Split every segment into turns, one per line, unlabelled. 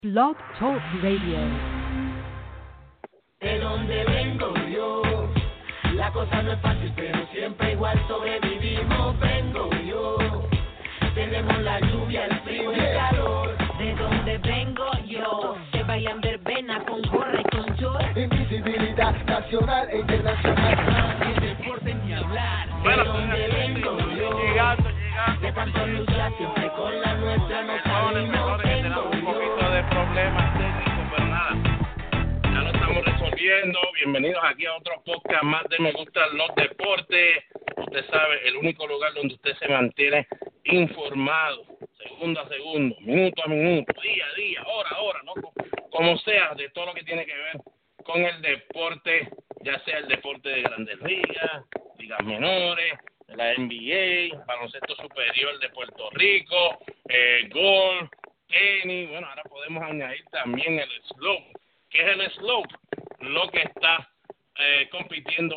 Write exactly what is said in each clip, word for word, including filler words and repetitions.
Blog Talk Radio.
De donde vengo yo, la cosa no es fácil, pero siempre igual sobrevivimos. Vengo yo, tenemos la lluvia, el frío y el calor.
De donde vengo yo, que bailan verbena con gorra y con short.
Invisibilidad nacional e internacional.
Y deporte ni hablar.
De donde vengo yo,
llegando, llegando.
de tanto luchar siempre con la nuestra nos
Mejores, mejores, que tenemos un poquito de problemas técnicos, pero nada, ya lo estamos resolviendo. Bienvenidos aquí a otro podcast más de Me Gustan los Deportes. Usted sabe, el único lugar donde usted se mantiene informado, segundo a segundo, minuto a minuto, día a día, hora a hora, ¿no? Como sea, de todo lo que tiene que ver con el deporte, ya sea el deporte de Grandes Ligas, ligas menores, la N B A, baloncesto superior de Puerto Rico, eh, golf, tenis. Bueno, ahora podemos añadir también el slope. ¿Qué es el slope? Lo que está eh, compitiendo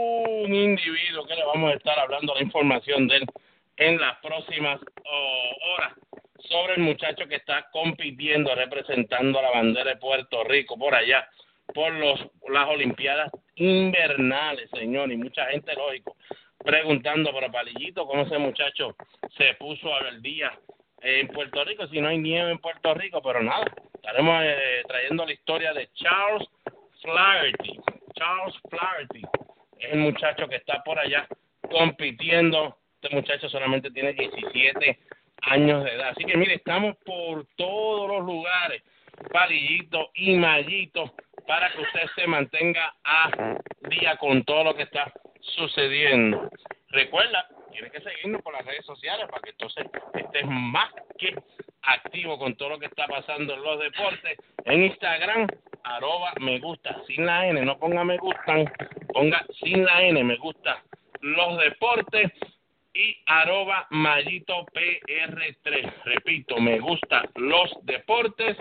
un individuo que le vamos a estar hablando la información de él en las próximas oh, horas sobre el muchacho que está compitiendo, representando a la bandera de Puerto Rico por allá, por los las Olimpiadas invernales, señor, y mucha gente, lógico, preguntando, pero Palillito, ¿cómo ese muchacho se puso al día en Puerto Rico si no hay nieve en Puerto Rico? Pero nada, estaremos eh, trayendo la historia de Charles Flaherty. Charles Flaherty es el muchacho que está por allá compitiendo. Este muchacho solamente tiene diecisiete años de edad. Así que mire, estamos por todos los lugares, Palillito y Mayito, para que usted se mantenga a día con todo lo que está sucediendo. Recuerda, tienes que seguirnos por las redes sociales para que entonces estés más que activo con todo lo que está pasando en los deportes. En Instagram, arroba me gusta sin la N, no ponga me gustan, ponga sin la N, me gusta los deportes, y arroba Mayito P R tres. Repito, me gusta los deportes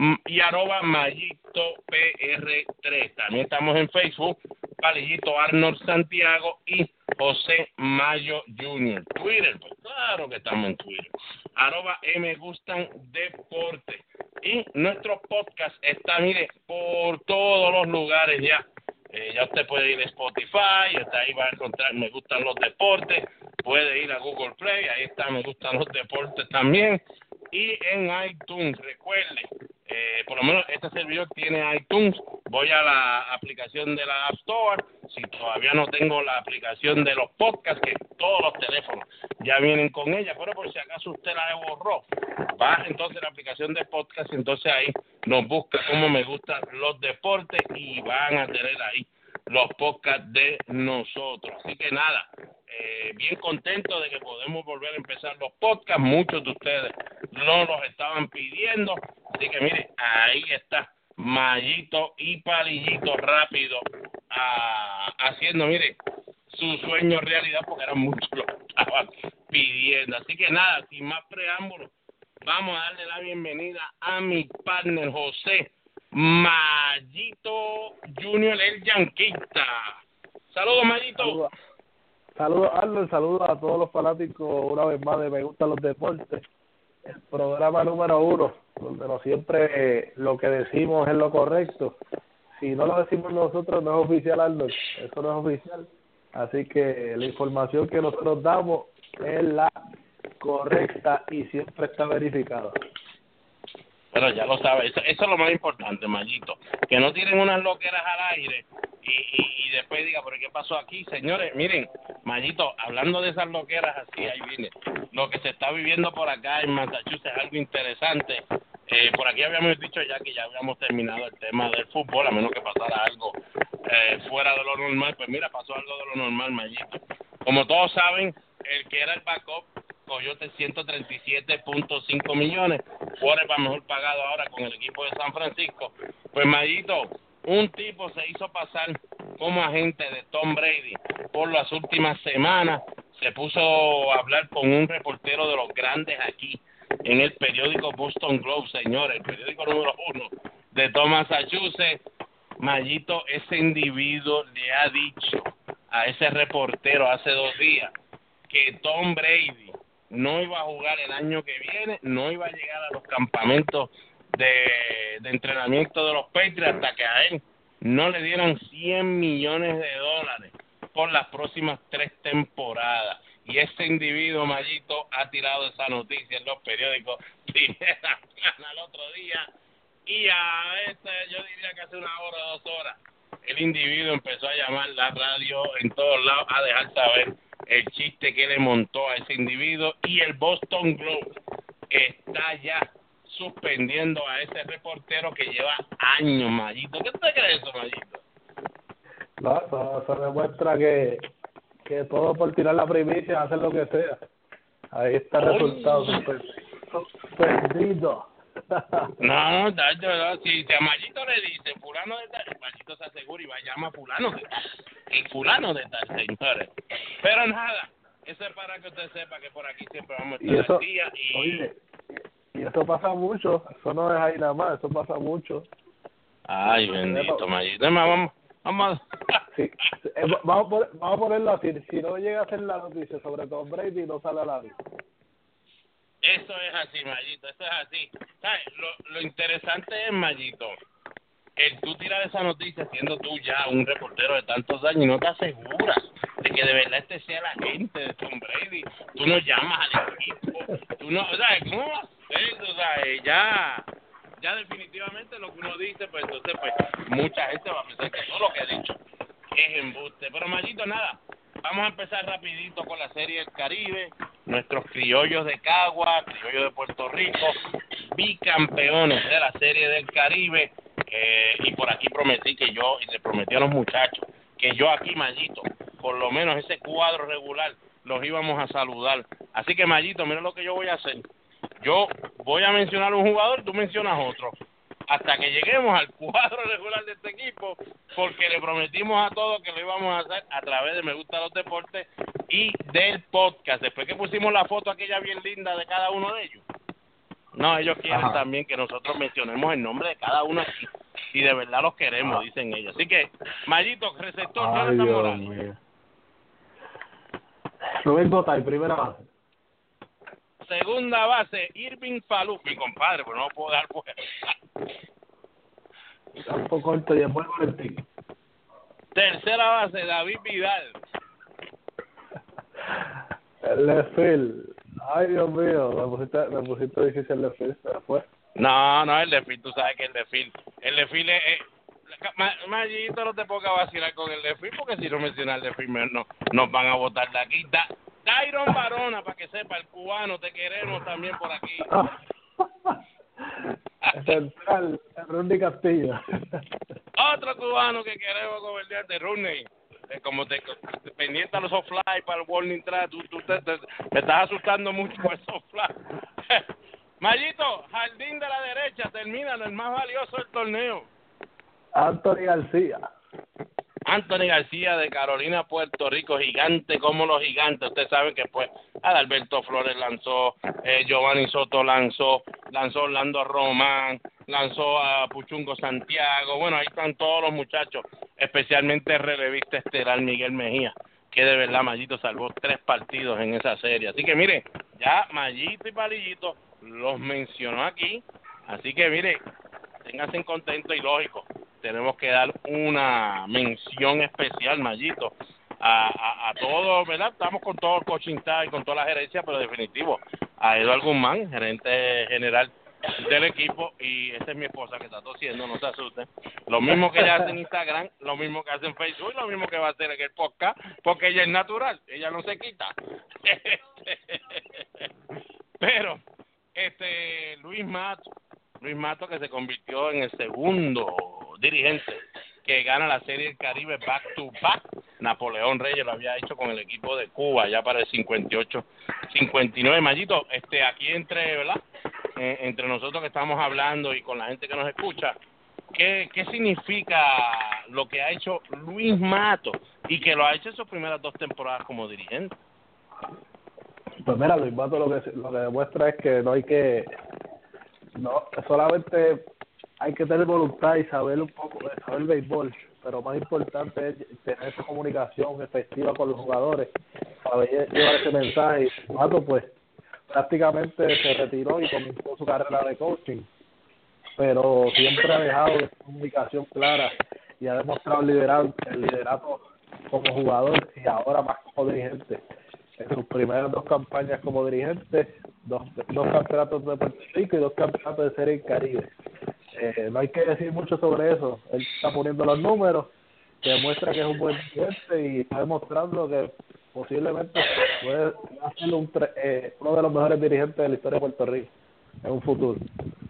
y arroba Mayito P R tres. También estamos en Facebook, Palillito Arnold Santiago y José Mayo junior Twitter, pues claro que estamos en Twitter, arroba Me Gustan Deportes. Y nuestro podcast está, mire, por todos los lugares ya. Eh, ya usted puede ir a Spotify, está ahí va a encontrar Me Gustan los Deportes, puede ir a Google Play, ahí está Me Gustan los Deportes también, y en iTunes, recuerde, eh, por lo menos este servidor tiene iTunes, voy a la aplicación de la App Store, si todavía no tengo la aplicación de los podcasts, que todos los teléfonos ya vienen con ella, pero por si acaso usted la borró, baja entonces la aplicación de podcast y entonces ahí nos busca como Me Gustan los Deportes y van a tener ahí los podcasts de nosotros. Así que nada, eh, bien contento de que podemos volver a empezar los podcasts. Muchos de ustedes no los estaban pidiendo. Así que mire, ahí está Mayito y Palillito rápido a, haciendo, mire, su sueño realidad, porque eran muchos los que estaban pidiendo. Así que nada, sin más preámbulos, vamos a darle la bienvenida a mi partner José Mayito junior el yanquista. Saludos, Mayito.
Saludos, saludos Arnold, saludos a todos los fanáticos una vez más de Me Gustan los Deportes, el programa número uno, donde no siempre eh, lo que decimos es lo correcto. Si no lo decimos nosotros no es oficial, Arnold, eso no es oficial. Así que la información que nosotros damos es la correcta y siempre está verificada.
Pero ya lo sabes, eso, eso es lo más importante, Mayito, que no tienen unas loqueras al aire y, y, y después diga, ¿pero qué pasó aquí? Señores, miren, Mayito, hablando de esas loqueras así, ahí viene, lo que se está viviendo por acá en Massachusetts es algo interesante. Eh, por aquí habíamos dicho ya que ya habíamos terminado el tema del fútbol, a menos que pasara algo eh, fuera de lo normal. Pues mira, pasó algo de lo normal, Mayito. Como todos saben, el que era el backup Coyote ciento treinta y siete punto cinco millones, quarterback mejor pagado ahora con el equipo de San Francisco. Pues Mayito, un tipo se hizo pasar como agente de Tom Brady por las últimas semanas, se puso a hablar con un reportero de los grandes aquí en el periódico Boston Globe, señores, el periódico número uno de todo Massachusetts. Mayito, ese individuo le ha dicho a ese reportero hace dos días que Tom Brady no iba a jugar el año que viene, no iba a llegar a los campamentos de, de entrenamiento de los Patriots hasta que a él no le dieran cien millones de dólares por las próximas tres temporadas. Y ese individuo, Mayito, ha tirado esa noticia en los periódicos primera plana el otro día. Y a veces, yo diría que hace una hora, dos horas, el individuo empezó a llamar la radio en todos lados a dejar saber el chiste que le montó a ese individuo. Y el Boston Globe está ya suspendiendo a ese reportero que lleva años, Mayito. ¿Qué te crees eso, Mayito?
No, eso, eso demuestra que, que todo por tirar la primicia, hacer lo que sea. Ahí está el resultado, suspendido.
No, no, no, si, si a Mayito le dice fulano de tal, Mayito se asegura y va a llamar fulano de tal, y fulano de tal, señores. Pero nada, eso es para que usted sepa que por aquí siempre vamos a estar
y eso,
al día. Y...
Oye, y eso pasa mucho, eso no es ahí nada más, eso pasa mucho.
Ay, bendito, Mayito. Además, vamos, vamos a...
sí, eh, vamos, a poner, vamos a ponerlo así, si no llega a ser la noticia sobre Tom Brady, no sale a la luz.
Eso es así, Mayito, eso es así. ¿Sabes? Lo, lo interesante es, Mayito, el tú tirar esa noticia siendo tú ya un reportero de tantos años y no te aseguras de que de verdad este sea la gente de Tom Brady. Tú no llamas al equipo, tú no, ¿sabes? ¿Cómo vas a hacer eso? ¿Sabes? Ya, ya definitivamente lo que uno dice, pues entonces, pues mucha gente va a pensar que todo lo que he dicho es embuste. Pero, Mayito, nada. Vamos a empezar rapidito con la Serie del Caribe. Nuestros criollos de Cagua, criollos de Puerto Rico, bicampeones de la Serie del Caribe. Eh, y por aquí prometí que yo, y le prometí a los muchachos, que yo aquí, Mayito, por lo menos ese cuadro regular, los íbamos a saludar. Así que, Mayito, mira lo que yo voy a hacer. Yo voy a mencionar un jugador, tú mencionas otro, hasta que lleguemos al cuadro regular de este equipo, porque le prometimos a todos que lo íbamos a hacer a través de Me Gusta los Deportes y del podcast. Después que pusimos la foto aquella bien linda de cada uno de ellos. No, ellos quieren Ajá. también que nosotros mencionemos el nombre de cada uno aquí. Y de verdad los queremos, Ajá. dicen ellos. Así que, Mayito, receptor, Jonathan Morales.
Rubén Gotay, primera base.
Segunda base, Irving Falú, mi compadre, pero no lo puedo dar fuera.
Campo corto y después Valentín.
Tercera base, David Vidal.
El left field. Ay, Dios mío, me pusiste, me pusiste difícil el left field, se fue.
No, no, el left field, tú sabes que el left field, el left field es... es Mayito, no te pongas a vacilar con el left field, porque si no mencionas el left field, no, nos van a botar de aquí. Da, Dairon Barona, para que sepa, el cubano, te queremos también por aquí.
Central, Rodney Castillo.
Otro cubano que queremos comediante, Rodney. Eh, como te, te pendiente a los soft fly para el warning track, tú, tú te, te, me estás asustando mucho con el soft fly. Mayito, jardín de la derecha, termina el más valioso del torneo.
Anthony García.
Anthony García de Carolina, Puerto Rico, gigante como los gigantes. Ustedes saben que pues Adalberto Flores lanzó, eh, Giovanni Soto lanzó, lanzó Orlando Román, lanzó a Puchungo Santiago. Bueno, ahí están todos los muchachos, especialmente el relevista estelar Miguel Mejía, que de verdad Mayito salvó tres partidos en esa serie. Así que mire, ya Mayito y Palillito los mencionó aquí. Así que mire, ténganse contento y lógico. Tenemos que dar una mención especial, Mayito, a, a, a todos, ¿verdad? Estamos con todo el coaching staff y con toda la gerencia, pero definitivo, a Eduardo Guzmán, gerente general del equipo, y esa es mi esposa que está tosiendo, no se asusten. Lo mismo que ella hace en Instagram, lo mismo que hace en Facebook, lo mismo que va a hacer en el podcast, porque ella es natural, ella no se quita. Pero, este, Luis Mato, Luis Mato que se convirtió en el segundo dirigente que gana la Serie del Caribe back to back. Napoleón Reyes lo había hecho con el equipo de Cuba ya para el cincuenta y ocho cincuenta y nueve. Mayito, este, aquí entre, ¿verdad? Eh, entre nosotros que estamos hablando y con la gente que nos escucha, ¿qué, qué significa lo que ha hecho Luis Mato y que lo ha hecho en sus primeras dos temporadas como dirigente?
Pues mira, Luis Mato lo que, lo que demuestra es que no hay que, no, solamente hay que tener voluntad y saber un poco, saber béisbol, pero más importante es tener esa comunicación efectiva con los jugadores para llevar ese mensaje. Y Mato pues prácticamente se retiró y comenzó su carrera de coaching. pero siempre ha dejado una comunicación clara y ha demostrado liderar, el liderato como jugador y ahora más como dirigente. En sus primeras dos campañas como dirigente, dos, dos campeonatos de Puerto Rico y dos campeonatos de Serie del Caribe. Eh, no hay que decir mucho sobre eso. Él está poniendo los números, que demuestra que es un buen dirigente y está demostrando que posiblemente puede ser un, eh, uno de los mejores dirigentes de la historia de Puerto Rico en un futuro.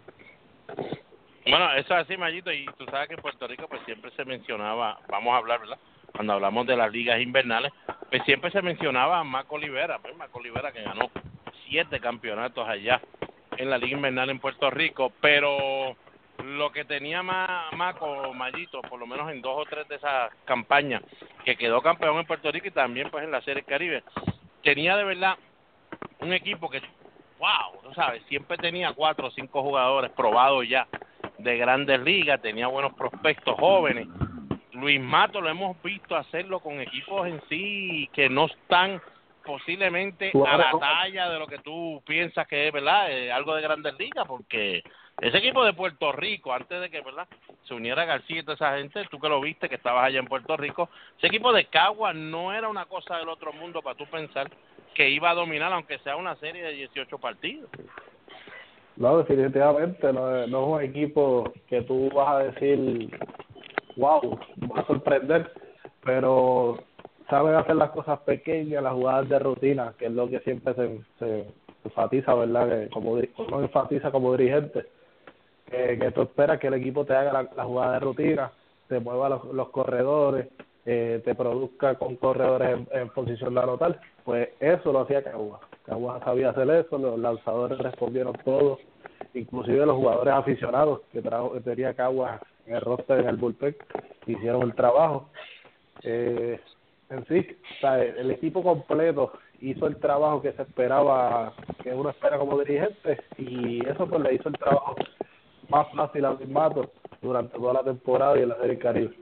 Bueno, eso es así, Mayito, y tú sabes que en Puerto Rico pues siempre se mencionaba, vamos a hablar, ¿verdad? Cuando hablamos de las ligas invernales, pues siempre se mencionaba a Maco Olivera, pues Maco Olivera que ganó siete campeonatos allá en la liga invernal en Puerto Rico, pero lo que tenía más Maco, Mayito, por lo menos en dos o tres de esas campañas, que quedó campeón en Puerto Rico y también pues en la Serie Caribe, tenía de verdad un equipo que, wow, tú sabes, siempre tenía cuatro o cinco jugadores probados ya de grandes ligas, tenía buenos prospectos jóvenes. Luis Mato lo hemos visto hacerlo con equipos en sí que no están posiblemente a la talla de lo que tú piensas que es, ¿verdad? Eh, algo de grandes ligas, porque ese equipo de Puerto Rico, antes de que, ¿verdad?, se uniera García y toda esa gente, tú que lo viste, que estabas allá en Puerto Rico, ese equipo de Caguas no era una cosa del otro mundo para tú pensar que iba a dominar, aunque sea una serie de dieciocho partidos.
No, definitivamente, no, no es un equipo que tú vas a decir, wow, va a sorprender, pero saben hacer las cosas pequeñas, las jugadas de rutina, que es lo que siempre se, se enfatiza, ¿verdad? Que como uno enfatiza como dirigente, que, que tú esperas que el equipo te haga la, la jugada de rutina, te mueva los, los corredores, eh, te produzca con corredores en, en posición de anotar. Pues eso lo hacía Caguas. Caguas sabía hacer eso, los lanzadores respondieron todos, inclusive los jugadores aficionados que, trajo, que tenía Caguas en el roster, en el bullpen, hicieron el trabajo. Eh, en sí, o sea, el equipo completo hizo el trabajo que se esperaba, que uno espera como dirigente, y eso pues le hizo el trabajo más fácil a Luis Mato durante toda la temporada y en la Serie Caribe.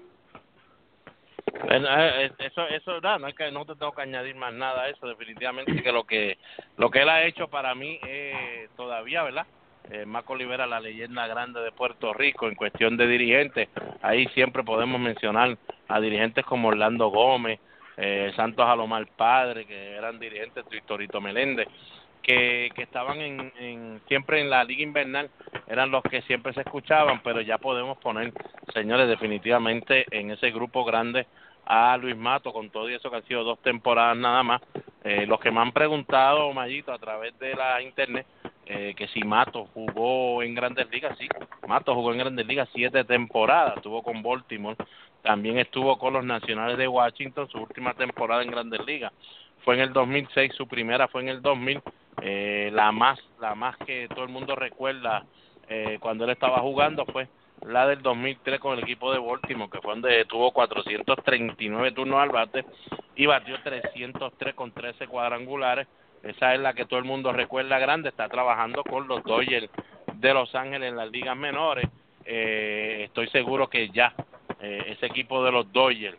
Eso, eso, no, no, hay que, no te tengo que añadir más nada a eso, definitivamente que lo que lo que él ha hecho para mí eh, todavía, ¿verdad? Eh, Maco Olivera, la leyenda grande de Puerto Rico en cuestión de dirigentes, ahí siempre podemos mencionar a dirigentes como Orlando Gómez, eh, Santos Alomar Padre, que eran dirigentes, Torito Meléndez, que, que estaban en, en siempre en la liga invernal, eran los que siempre se escuchaban, pero ya podemos poner, señores, definitivamente en ese grupo grande a Luis Mato, con todo eso que han sido dos temporadas nada más. Eh, los que me han preguntado, Mayito, a través de la internet, eh, que si Mato jugó en Grandes Ligas, sí, Mato jugó en Grandes Ligas siete temporadas, estuvo con Baltimore, también estuvo con los Nacionales de Washington, su última temporada en Grandes Ligas fue en el dos mil seis, su primera fue en el dos mil, eh, la más la más que todo el mundo recuerda eh, cuando él estaba jugando fue la del dos mil tres con el equipo de Baltimore, que fue donde tuvo cuatrocientos treinta y nueve turnos al bate y batió trescientos tres con trece cuadrangulares. Esa es la que todo el mundo recuerda grande. Está trabajando con los Dodgers de Los Ángeles en las ligas menores. Eh, estoy seguro que ya eh, ese equipo de los Dodgers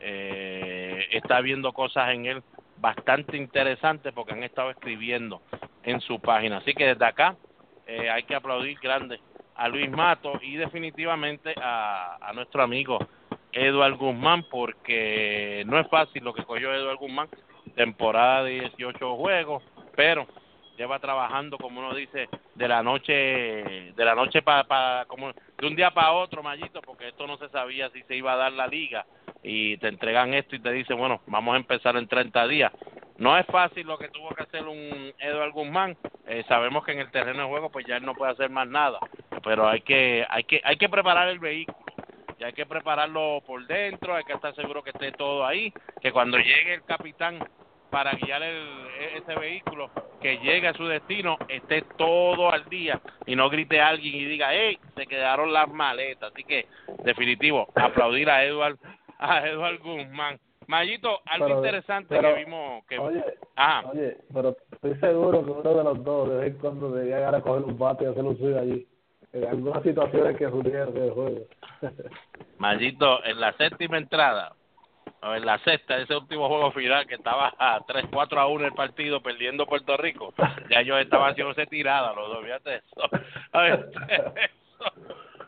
eh, está viendo cosas en él bastante interesantes porque han estado escribiendo en su página. Así que desde acá eh, hay que aplaudir grande a Luis Mato y definitivamente a, a nuestro amigo Eduard Guzmán, porque no es fácil lo que cogió Eduard Guzmán, temporada de dieciocho juegos, pero lleva trabajando, como uno dice, de la noche de la noche para pa, como de un día para otro, Mayito, porque esto no se sabía si se iba a dar la liga y te entregan esto y te dicen, bueno, vamos a empezar en treinta días. No es fácil lo que tuvo que hacer un Eduard Guzmán. Eh, sabemos que en el terreno de juego pues ya él no puede hacer más nada, pero hay que hay que hay que preparar el vehículo y hay que prepararlo por dentro, hay que estar seguro que esté todo ahí, que cuando llegue el capitán para guiar el, ese vehículo, que llegue a su destino, esté todo al día y no grite a alguien y diga, hey, se quedaron las maletas. Así que, definitivo, aplaudir a Eduard, a Eduard Guzmán. Mayito, algo pero, interesante pero, que vimos. Que,
oye,
ajá.
oye, pero estoy seguro que uno de los dos de vez en cuando debía llegar a coger un bate y hacer un swing allí. En algunas situaciones que surgieron del juego.
Mayito, en la séptima entrada, o en la sexta, ese último juego final que estaba a tres cuatro a uno el partido, perdiendo Puerto Rico, ya ellos estaban haciéndose tirada los dos, fíjate eso. A ver, eso.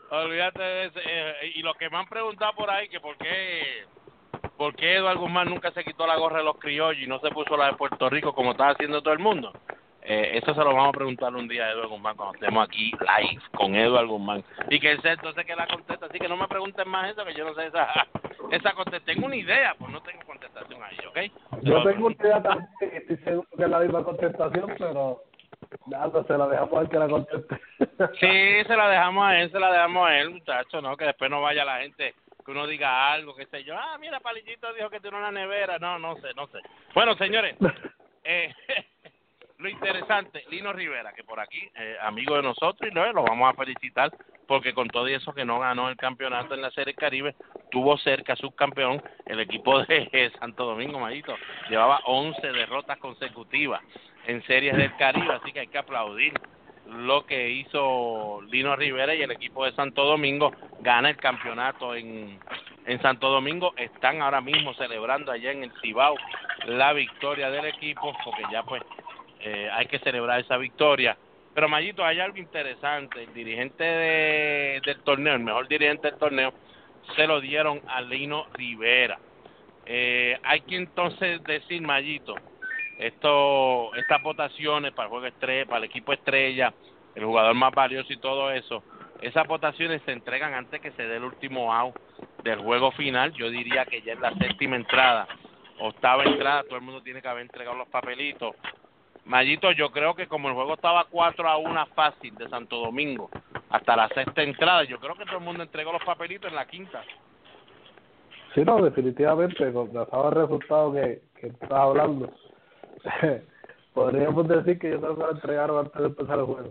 Olvídate de ese. Eh, y lo que me han preguntado por ahí, que por qué, por qué Eduardo Guzmán nunca se quitó la gorra de los criollos y no se puso la de Puerto Rico como está haciendo todo el mundo. Eh, eso se lo vamos a preguntar un día a Eduardo Guzmán cuando estemos aquí live con Eduardo Guzmán. Y que él sea entonces que la contesta. Así que no me pregunten más eso, que yo no sé esa, esa contestación. Tengo una idea, pues no tengo contestación ahí, ¿ok?
Yo tengo una idea también, estoy seguro que es la misma contestación, pero nada, se la dejamos a él que la conteste.
Sí, se la dejamos a él, se la dejamos a él, muchacho, ¿no? Que después no vaya la gente, que uno diga algo, qué sé yo. Ah, mira, Palillito dijo que tiene una nevera. No, no sé, no sé. Bueno, señores, eh, lo interesante, Lino Rivera, que por aquí, eh, amigo de nosotros, y lo, lo vamos a felicitar, porque con todo eso que no ganó el campeonato en la Serie Caribe, tuvo cerca subcampeón el equipo de Santo Domingo, Mayito. Llevaba once derrotas consecutivas en Series del Caribe, así que hay que aplaudir lo que hizo Lino Rivera y el equipo de Santo Domingo. Gana el campeonato en, en Santo Domingo. Están ahora mismo celebrando allá en el Cibao la victoria del equipo, porque ya pues eh, hay que celebrar esa victoria. Pero Mayito, hay algo interesante. El dirigente de, del torneo, el mejor dirigente del torneo, se lo dieron a Lino Rivera. Eh, hay que entonces decir, Mayito, esto, estas votaciones para el juego estrella, para el equipo estrella, el jugador más valioso y todo eso, esas votaciones se entregan antes que se dé el último out del juego final. Yo diría que ya es la séptima entrada, octava entrada, todo el mundo tiene que haber entregado los papelitos. Mayito, yo creo que como el juego estaba cuatro a uno fácil de Santo Domingo hasta la sexta entrada, yo creo que todo el mundo entregó los papelitos en la quinta.
Sí, no, definitivamente, con el resultado que, que estás hablando, podríamos decir que yo creo que lo entregaron antes de empezar el juego.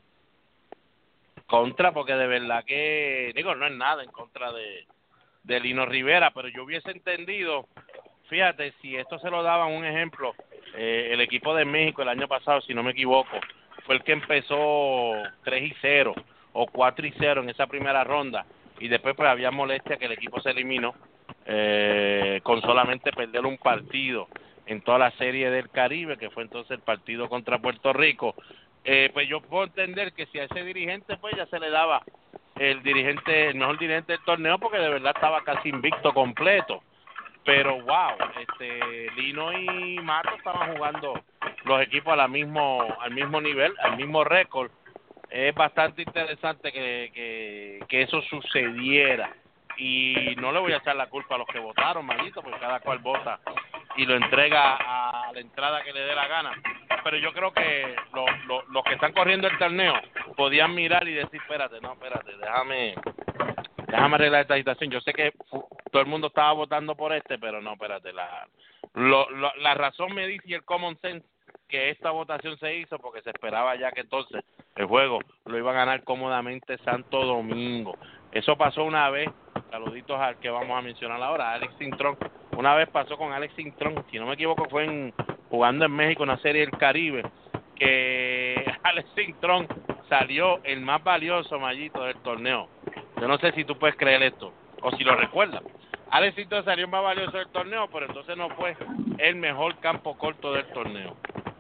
Contra, porque de verdad que, digo, no es nada en contra de, de Lino Rivera, pero yo hubiese entendido, fíjate, si esto se lo daban un ejemplo, eh, el equipo de México el año pasado, si no me equivoco, fue el que empezó tres y cero o cuatro y cero en esa primera ronda, y después pues había molestia que el equipo se eliminó eh, con solamente perder un partido en toda la Serie del Caribe, que fue entonces el partido contra Puerto Rico. Eh, pues yo puedo entender que si a ese dirigente pues ya se le daba el dirigente, el mejor dirigente del torneo, porque de verdad estaba casi invicto completo. Pero wow, este Lino y Mato estaban jugando los equipos a la mismo, al mismo nivel, al mismo récord. Es bastante interesante que, que, que eso sucediera. Y no le voy a echar la culpa a los que votaron, Mayito, porque cada cual vota y lo entrega a la entrada que le dé la gana. Pero yo creo que los lo, lo que están corriendo el torneo podían mirar y decir, espérate, no, espérate, déjame déjame arreglar esta situación. Yo sé que todo el mundo estaba votando por este, pero no, espérate, la, lo, lo, la razón me dice y el common sense que esta votación se hizo porque se esperaba ya que entonces el juego lo iba a ganar cómodamente Santo Domingo. Eso pasó una vez, saluditos al que vamos a mencionar ahora, Alex Cintrón. Una vez pasó con Alex Cintrón, si no me equivoco fue en, jugando en México una Serie del Caribe, que Alex Cintrón salió el más valioso, Mayito, del torneo. Yo no sé si tú puedes creer esto, o si lo recuerdas. Alex Cintrón salió el más valioso del torneo, pero entonces no fue el mejor campo corto del torneo.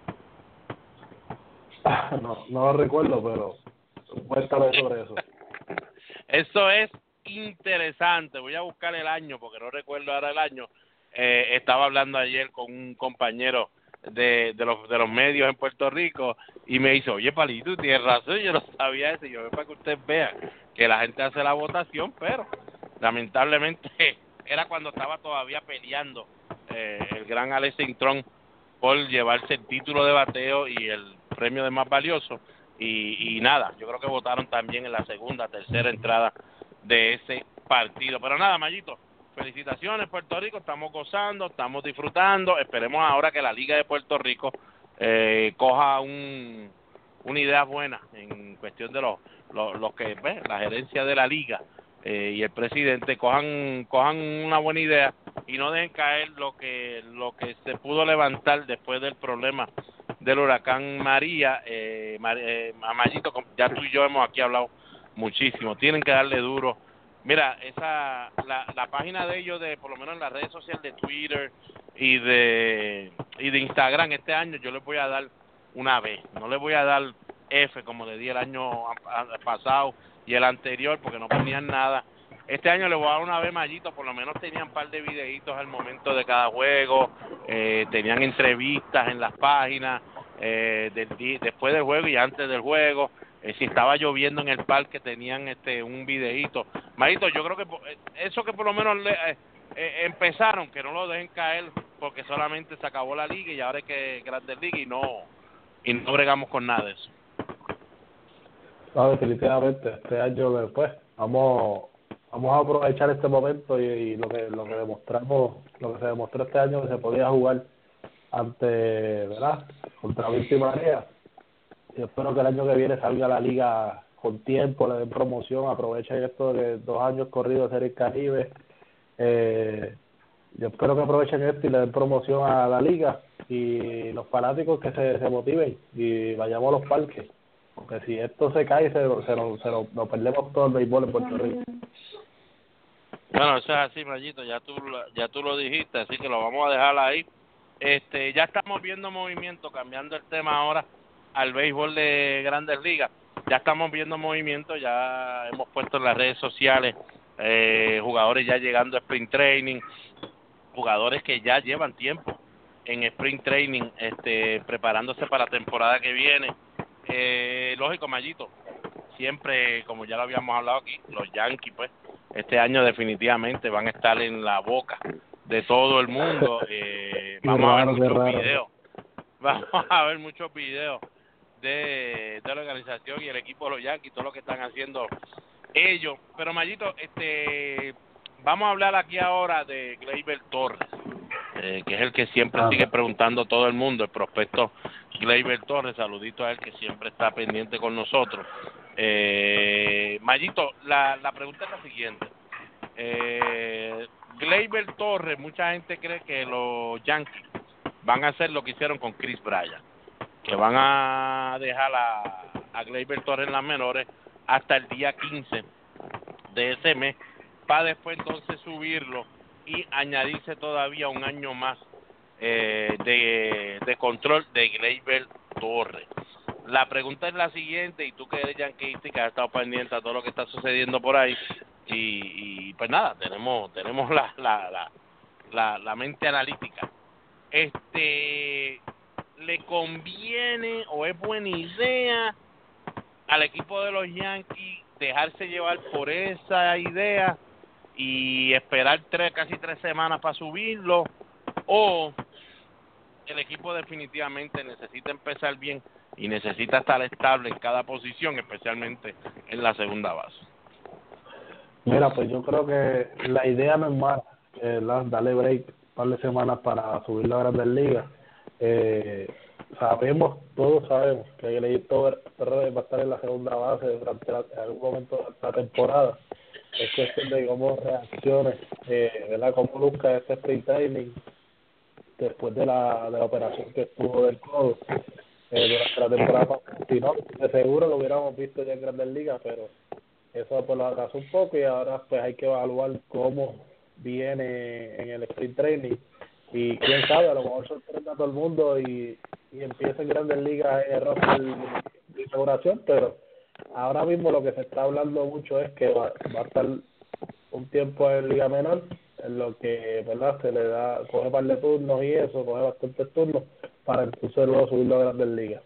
No, no lo recuerdo, pero cuéntame sobre eso.
Eso es interesante. Voy a buscar el año porque no recuerdo ahora el año. Eh, estaba hablando ayer con un compañero de, de los de los medios en Puerto Rico y me dice, oye, Palito, tienes razón, yo no sabía eso. Y yo, para que ustedes vean que la gente hace la votación, pero lamentablemente era cuando estaba todavía peleando eh, el gran Alex Cintrón por llevarse el título de bateo y el premio de más valioso. Y, y nada, yo creo que votaron también en la segunda, tercera entrada de ese partido. Pero nada, Mayito, felicitaciones Puerto Rico, estamos gozando, estamos disfrutando. Esperemos ahora que la Liga de Puerto Rico eh, coja un, una idea buena en cuestión de los, los, los que, ¿ves? La gerencia de la Liga eh, y el presidente cojan cojan una buena idea y no dejen caer lo que lo que se pudo levantar después del problema del huracán María. eh, eh, Mayito, ya tú y yo hemos aquí hablado muchísimo, tienen que darle duro. Mira, esa la, la página de ellos, de por lo menos en las redes sociales de Twitter y de y de Instagram, este año yo les voy a dar una B, no les voy a dar F como le di el año pasado y el anterior porque no ponían nada. Este año le voy a dar una vez, Mayito, por lo menos tenían un par de videitos al momento de cada juego, eh, tenían entrevistas en las páginas, eh, del, después del juego y antes del juego. Eh, si estaba lloviendo en el parque tenían este un videíto. Mayito, yo creo que eso que por lo menos le, eh, eh, empezaron, que no lo dejen caer porque solamente se acabó la liga y ahora hay que Grandes Ligas y no y no bregamos con nada de eso.
No, definitivamente, este año después vamos vamos a aprovechar este momento y, y lo que lo que demostramos, lo que se demostró este año que se podía jugar ante, ¿verdad?, contra Vilta y Marea. Y espero que el año que viene salga la liga con tiempo, le den promoción, aprovechen esto de dos años corridos de Serie Caribe. Eh, yo espero que aprovechen esto y le den promoción a la liga y los fanáticos que se, se motiven y vayamos a los parques, porque si esto se cae se, se, lo, se lo, lo perdemos todo el béisbol en Puerto Rico.
Bueno, eso es así, Mayito, ya tú ya tú lo dijiste, así que lo vamos a dejar ahí. Este, ya estamos viendo movimiento, cambiando el tema ahora al béisbol de Grandes Ligas. Ya estamos viendo movimiento, ya hemos puesto en las redes sociales eh, jugadores ya llegando a Spring Training, jugadores que ya llevan tiempo en Spring Training, este, preparándose para la temporada que viene. Eh, lógico, Mayito, siempre, como ya lo habíamos hablado aquí, los Yankees, pues, este año definitivamente van a estar en la boca de todo el mundo. Eh, vamos raro, a ver muchos videos, vamos a ver muchos videos de, de la organización y el equipo de los Yankees, todo lo que están haciendo ellos. Pero Mayito, este, vamos a hablar aquí ahora de Gleyber Torres, eh, que es el que siempre ah, sigue preguntando todo el mundo, el prospecto Gleyber Torres. Saludito a él que siempre está pendiente con nosotros. Eh, Mayito, la, la pregunta es la siguiente. Eh, Gleyber Torres, mucha gente cree que los Yankees van a hacer lo que hicieron con Chris Bryant, que van a dejar a, a Gleyber Torres en las menores hasta el día quince de ese mes, para después entonces subirlo y añadirse todavía un año más eh, de, de control de Gleyber Torres. La pregunta es la siguiente, y tú que eres yanquista y que has estado pendiente a todo lo que está sucediendo por ahí, y, y pues nada, tenemos tenemos la la, la la la mente analítica. Este, ¿le conviene o es buena idea al equipo de los Yankees dejarse llevar por esa idea y esperar tres casi tres semanas para subirlo, o el equipo definitivamente necesita empezar bien y necesita estar estable en cada posición, especialmente en la segunda base?
Mira, pues yo creo que la idea no es mala, eh, darle break un par de semanas para subirlo a Grandes Ligas. Eh, sabemos, todos sabemos que el Gleyber Torres va a estar en la segunda base durante la, en algún momento de la temporada. Es cuestión de cómo reaccione, eh, ¿verdad? Cómo luzca este sprint training después de la, de la operación que estuvo del codo eh, durante la temporada. Si no, de seguro lo hubiéramos visto ya en Grandes Ligas, pero eso pues lo atrasó un poco y ahora pues hay que evaluar cómo viene en el sprint training y quién sabe, a lo mejor sorprende a todo el mundo y, y empieza en Grandes Ligas en el roster de inauguración, pero ahora mismo lo que se está hablando mucho es que va, va a estar un tiempo en Liga Menor, en lo que, ¿verdad?, se le da, coge par de turnos y eso, coge bastantes turnos para entonces luego subirlo a Grandes Ligas.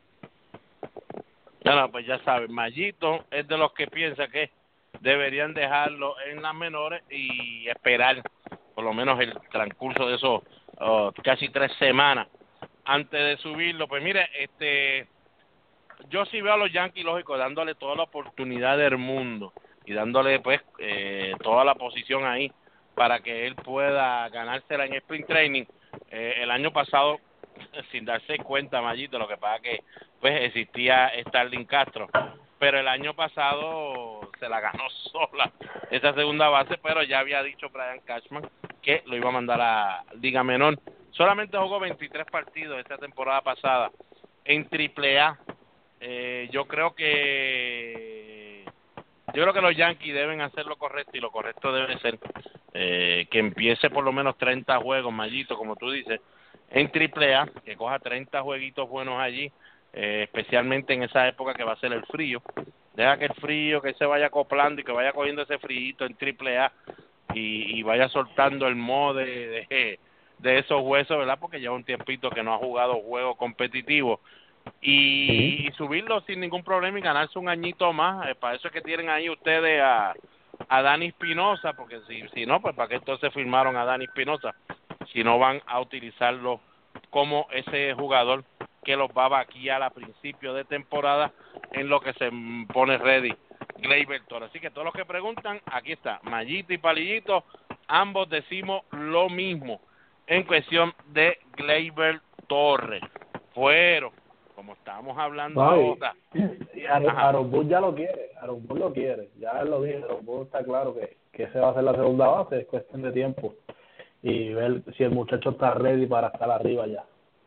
Bueno, pues ya saben, Mayito es de los que piensa que deberían dejarlo en las menores y esperar por lo menos el transcurso de esos oh, casi tres semanas antes de subirlo. Pues mire, este, yo sí veo a los Yankees, lógico, dándole toda la oportunidad del mundo y dándole pues eh, toda la posición ahí para que él pueda ganársela en Spring Training. Eh, el año pasado, sin darse cuenta, Mayito, lo que pasa que pues existía Starlin Castro, pero el año pasado se la ganó sola esa segunda base, pero ya había dicho Brian Cashman que lo iba a mandar a Liga Menor. Solamente jugó veintitrés partidos esta temporada pasada en Triple A. Eh, yo creo que yo creo que los Yankees deben hacer lo correcto, y lo correcto debe ser eh, que empiece por lo menos treinta juegos, Mayito, como tú dices, en Triple A, que coja treinta jueguitos buenos allí, eh, especialmente en esa época que va a ser el frío, deja que el frío, que se vaya acoplando y que vaya cogiendo ese frío en triple A y, y vaya soltando el modo de, de, de esos huesos, ¿verdad? Porque lleva un tiempito que no ha jugado juegos competitivos y,
Sí.
y subirlo sin ningún problema y ganarse un añito más. Eh, para eso es que tienen ahí ustedes a, a Dani Espinosa, porque si, si no, pues para qué entonces firmaron a Dani Espinosa si no van a utilizarlo como ese jugador que los va a vaquear a principio de temporada en lo que se pone ready Gleyber Torres. Así que todos los que preguntan, aquí está, Mayito y Palillito, ambos decimos lo mismo en cuestión de Gleyber Torres. Fueron, como estábamos hablando
No, y,
ahora.
y Aaron, Aaron Boone ya lo quiere, Aaron Boone lo quiere, ya él lo dijo, Aaron Boone está claro que, que ese va a ser la segunda base, es cuestión de tiempo y ver si el muchacho está ready para estar arriba ya.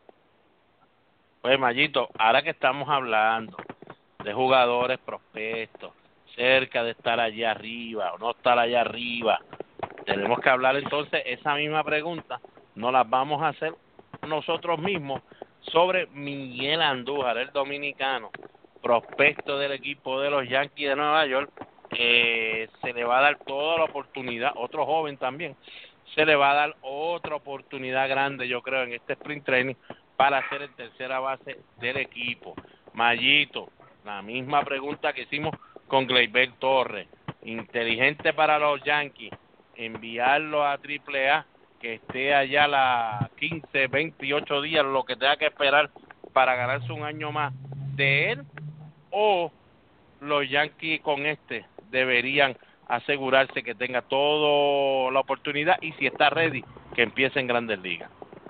Pues Mayito, ahora que estamos hablando de jugadores prospectos, cerca de estar allá arriba o no estar allá arriba, tenemos que hablar entonces esa misma pregunta, nos la vamos a hacer nosotros mismos sobre Miguel Andújar, el dominicano, prospecto del equipo de los Yankees de Nueva York. Eh, se le va a dar toda la oportunidad, otro joven también, se le va a dar otra oportunidad grande, yo creo, en este sprint training para ser el tercera base del equipo. Mayito, la misma pregunta que hicimos con Gleyber Torres, inteligente para los Yankees, enviarlo a triple A, que esté allá las quince, veintiocho días, lo que tenga que esperar para ganarse un año más de él, o los Yankees con este deberían asegurarse que tenga toda la oportunidad y si está ready, que empiece en Grandes Ligas.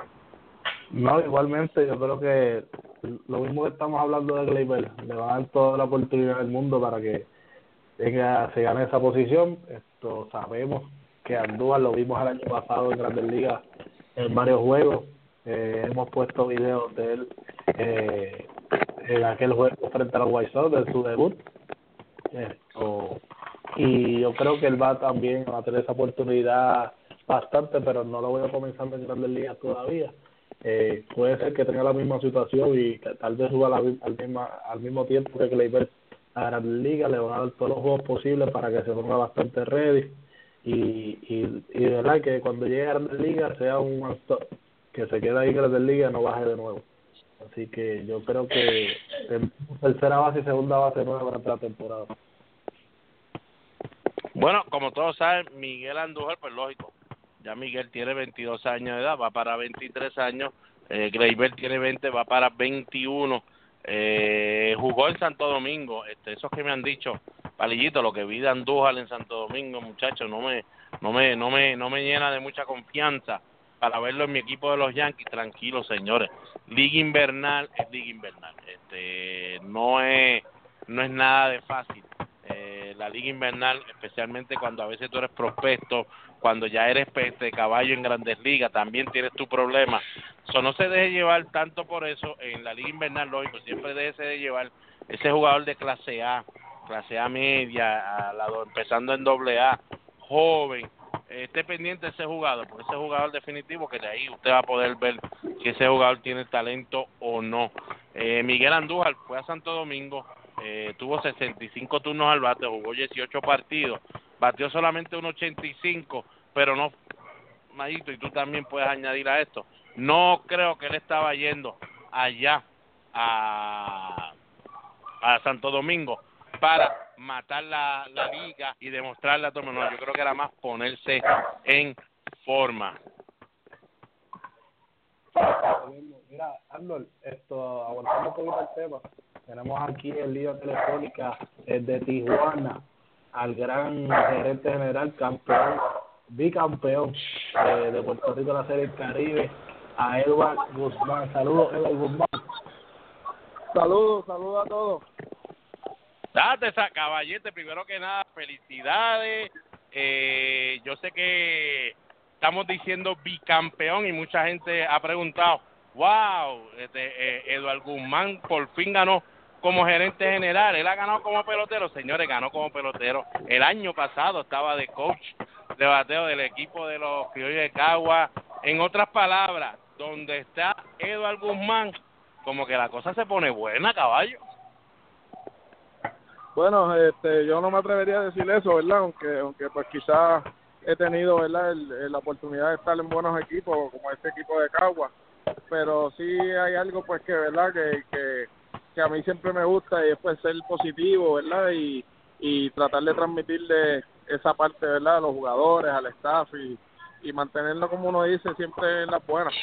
No, igualmente yo creo que lo mismo que estamos hablando de Gleyber, le van a dar toda la oportunidad del mundo para que tenga, se gane esa posición. Esto sabemos que Andújar lo vimos el año pasado en Grandes Ligas en varios juegos, eh, hemos puesto videos de él eh, en aquel juego frente a los White Sox de su debut. Esto, y yo creo que él va también a tener esa oportunidad bastante, pero no lo voy a comenzar en Grandes Ligas todavía. Eh, puede ser que tenga la misma situación y que tal vez suba la, al, misma, al mismo tiempo que Gleyber a Grandes Ligas, le van a dar todos los juegos posibles para que se ponga bastante ready y, y, y de verdad que cuando llegue a Grandes Ligas sea un actor que se quede ahí en Grandes Ligas, no baje de nuevo. Así que yo creo que tercera base y segunda base nueva durante la temporada.
Bueno, como todos saben, Miguel Andújar, pues lógico, ya Miguel tiene veintidós años de edad, va para veintitrés años, eh, Gleyber tiene veinte, va para veintiuno, eh, jugó en Santo Domingo, este, esos que me han dicho, Palillito, lo que vi de Andújar en Santo Domingo, muchachos, no me, no me, no me, no me llena de mucha confianza para verlo en mi equipo de los Yankees. Tranquilos, señores, liga invernal es liga invernal, este, no es, no es nada de fácil. Eh, la liga invernal, especialmente cuando a veces tú eres prospecto, cuando ya eres este, caballo en Grandes Ligas, también tienes tu problema. So, no se deje llevar tanto por eso en la liga invernal, lógico, siempre déjese de llevar ese jugador de clase A, clase A media, a la, empezando en doble A, joven, eh, esté pendiente de ese jugador, porque ese jugador definitivo que de ahí usted va a poder ver si ese jugador tiene talento o no. Eh, Miguel Andújar fue a Santo Domingo, Eh, tuvo sesenta y cinco turnos al bate, jugó dieciocho partidos, batió solamente un ochenta y cinco, pero no, Mayito, y tú también puedes añadir a esto, no creo que él estaba yendo allá a, a Santo Domingo para matar la, la liga y demostrarle a todo el mundo. No, yo creo que era más ponerse en forma.
Mira, Arnold, esto, aguantando un poquito el tema, tenemos aquí en línea telefónica de Tijuana al gran gerente general, campeón, bicampeón eh, de Puerto Rico de la Serie del Caribe, a Edward Guzmán. Saludos, Edward Guzmán.
Saludos, saludos a todos.
Date esa caballete, primero que nada, felicidades. Eh, yo sé que estamos diciendo bicampeón y mucha gente ha preguntado, wow, este, eh, Edward Guzmán por fin ganó como gerente general. Él ha ganado como pelotero. Señores, ganó como pelotero. El año pasado estaba de coach de bateo del equipo de los Criollos de Cagua. En otras palabras, donde está Edward Guzmán, como que la cosa se pone buena, caballo.
Bueno, este, yo no me atrevería a decir eso, ¿verdad? Aunque, aunque pues quizás he tenido, ¿verdad? El, el, la oportunidad de estar en buenos equipos, como este equipo de Cagua, pero sí hay algo, pues, que, ¿verdad? Que, que, que a mí siempre me gusta y es, pues, ser positivo, ¿verdad? Y, y tratar de transmitirle esa parte, ¿verdad? A los jugadores, al staff y, y mantenerlo, como uno dice, siempre en las buenas.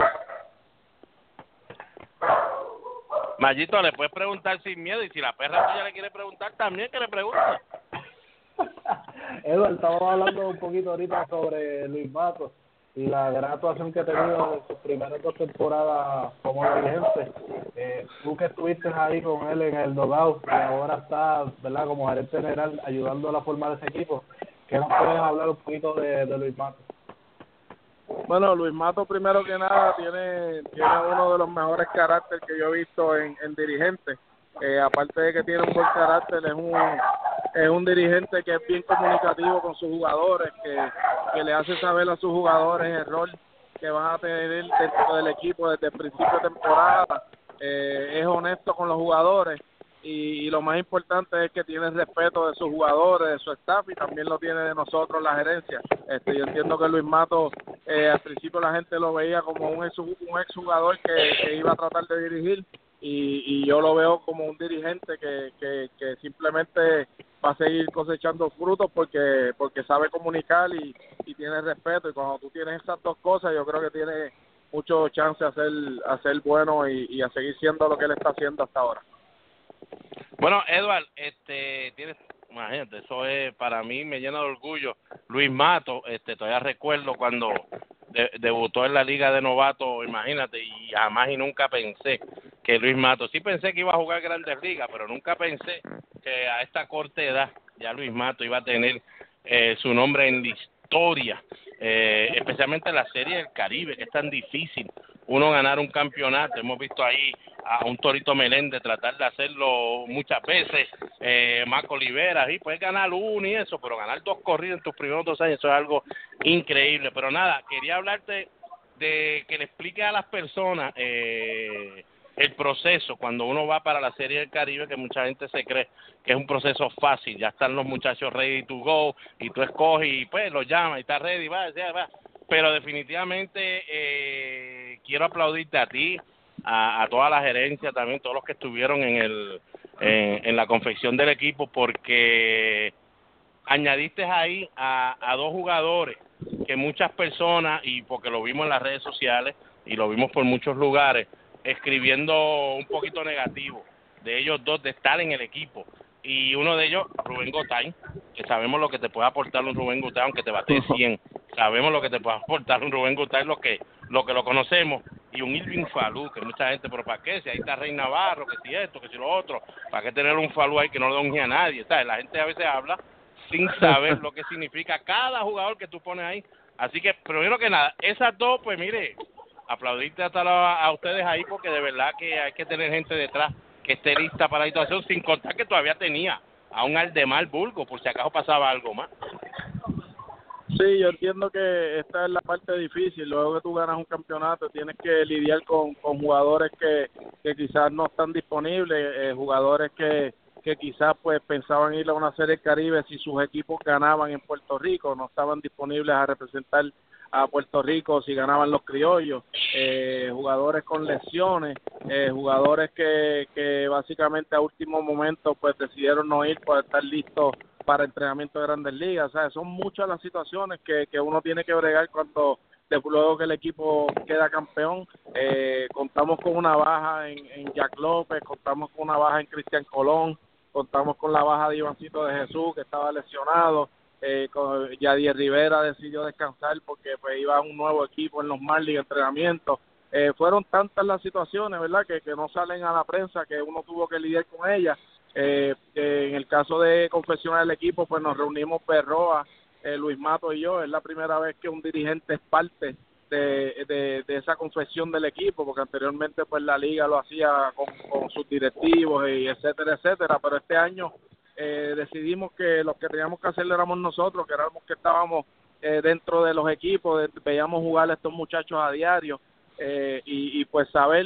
Mayito, le puedes preguntar sin miedo y si la perra tuya le quiere preguntar, también que le pregunte.
Eduardo, estamos hablando un poquito ahorita sobre Luis Matos y la gran actuación que ha tenido en sus primeras dos temporadas como dirigente. Eh, tú que estuviste ahí con él en el dugout y ahora estás, ¿verdad?, como gerente general ayudando a formar ese equipo, ¿qué nos puedes hablar un poquito de, de Luis Matos?
Bueno, Luis Matos, primero que nada, tiene tiene uno de los mejores caracteres que yo he visto en, en dirigentes. Eh, aparte de que tiene un buen carácter, es un es un dirigente que es bien comunicativo con sus jugadores, que, que le hace saber a sus jugadores el rol que van a tener dentro del equipo desde el principio de temporada. Eh, es honesto con los jugadores y, y lo más importante es que tiene respeto de sus jugadores, de su staff y también lo tiene de nosotros, la gerencia. Este, yo entiendo que Luis Matos, eh, al principio la gente lo veía como un ex, un ex jugador que, que iba a tratar de dirigir y, y yo lo veo como un dirigente que, que, que simplemente va a seguir cosechando frutos porque porque sabe comunicar y, y tiene respeto, y cuando tú tienes esas dos cosas yo creo que tiene mucho chance a ser, a ser bueno y, y a seguir siendo lo que él está haciendo hasta ahora.
Bueno, Eduardo, este, tienes, imagínate, eso es, para mí me llena de orgullo. Luis Matos, este, todavía recuerdo cuando de, debutó en la Liga de Novatos, imagínate, y jamás y nunca pensé que Luis Matos, sí pensé que iba a jugar Grandes Ligas, pero nunca pensé que a esta corta edad ya Luis Matos iba a tener eh, su nombre en la historia, eh, especialmente en la Serie del Caribe, que es tan difícil uno ganar un campeonato. Hemos visto ahí a un Torito Meléndez tratar de hacerlo muchas veces, eh, Marco Olivera, y puedes ganar uno y eso, pero ganar dos corridas en tus primeros dos años, eso es algo increíble. Pero nada, quería hablarte de que le explique a las personas eh, el proceso cuando uno va para la Serie del Caribe, que mucha gente se cree que es un proceso fácil, ya están los muchachos ready to go, y tú escoges y pues los llamas y estás ready, va, ya va. Pero definitivamente eh, quiero aplaudirte a ti, a, a toda la gerencia también, todos los que estuvieron en el en, en la confección del equipo, porque añadiste ahí a, a dos jugadores que muchas personas, y porque lo vimos en las redes sociales y lo vimos por muchos lugares, escribiendo un poquito negativo de ellos dos, de estar en el equipo. Y uno de ellos, Rubén Gotay, que sabemos lo que te puede aportar un Rubén Gotay, aunque te bate cien, sabemos lo que te puede aportar un Rubén Gotay, lo que lo que lo conocemos, y un Irving Falú, que mucha gente, pero ¿para qué? Si ahí está Rey Navarro, que si esto, que si lo otro, ¿para qué tener un Falú ahí que no le donje a nadie? ¿Sabes? La gente a veces habla sin saber lo que significa cada jugador que tú pones ahí. Así que, primero que nada, esas dos, pues mire, aplaudirte hasta la, a ustedes ahí, porque de verdad que hay que tener gente detrás que esté lista para la situación, sin contar que todavía tenía a un Aldemar Burgos, por si acaso pasaba algo más.
Sí, yo entiendo que esta es la parte difícil. Luego que tú ganas un campeonato, tienes que lidiar con, con jugadores que, que quizás no están disponibles, eh, jugadores que, que quizás pues pensaban ir a una Serie del Caribe si sus equipos ganaban en Puerto Rico, no estaban disponibles a representar a Puerto Rico si ganaban los criollos, eh, jugadores con lesiones, eh, jugadores que, que básicamente a último momento pues decidieron no ir por estar listos para entrenamiento de Grandes Ligas. O sea, son muchas las situaciones que, que uno tiene que bregar cuando luego que el equipo queda campeón. Eh, contamos con una baja en, en Jack López, contamos con una baja en Cristian Colón, contamos con la baja de Ivancito de Jesús, que estaba lesionado. Eh, con Yadier Rivera decidió descansar porque pues iba a un nuevo equipo en los Marlins de entrenamiento. Eh, fueron tantas las situaciones, ¿verdad?, que, que no salen a la prensa, que uno tuvo que lidiar con ellas. Eh, eh, en el caso de confeccionar el equipo, pues nos reunimos Perroa, eh, Luis Matos y yo. Es la primera vez que un dirigente es parte de, de, de esa confección del equipo, porque anteriormente pues la liga lo hacía con, con sus directivos y etcétera, etcétera, pero este año eh, decidimos que lo que teníamos que hacer éramos nosotros, que éramos que estábamos eh, dentro de los equipos, de, veíamos jugar a estos muchachos a diario, eh, y, y pues saber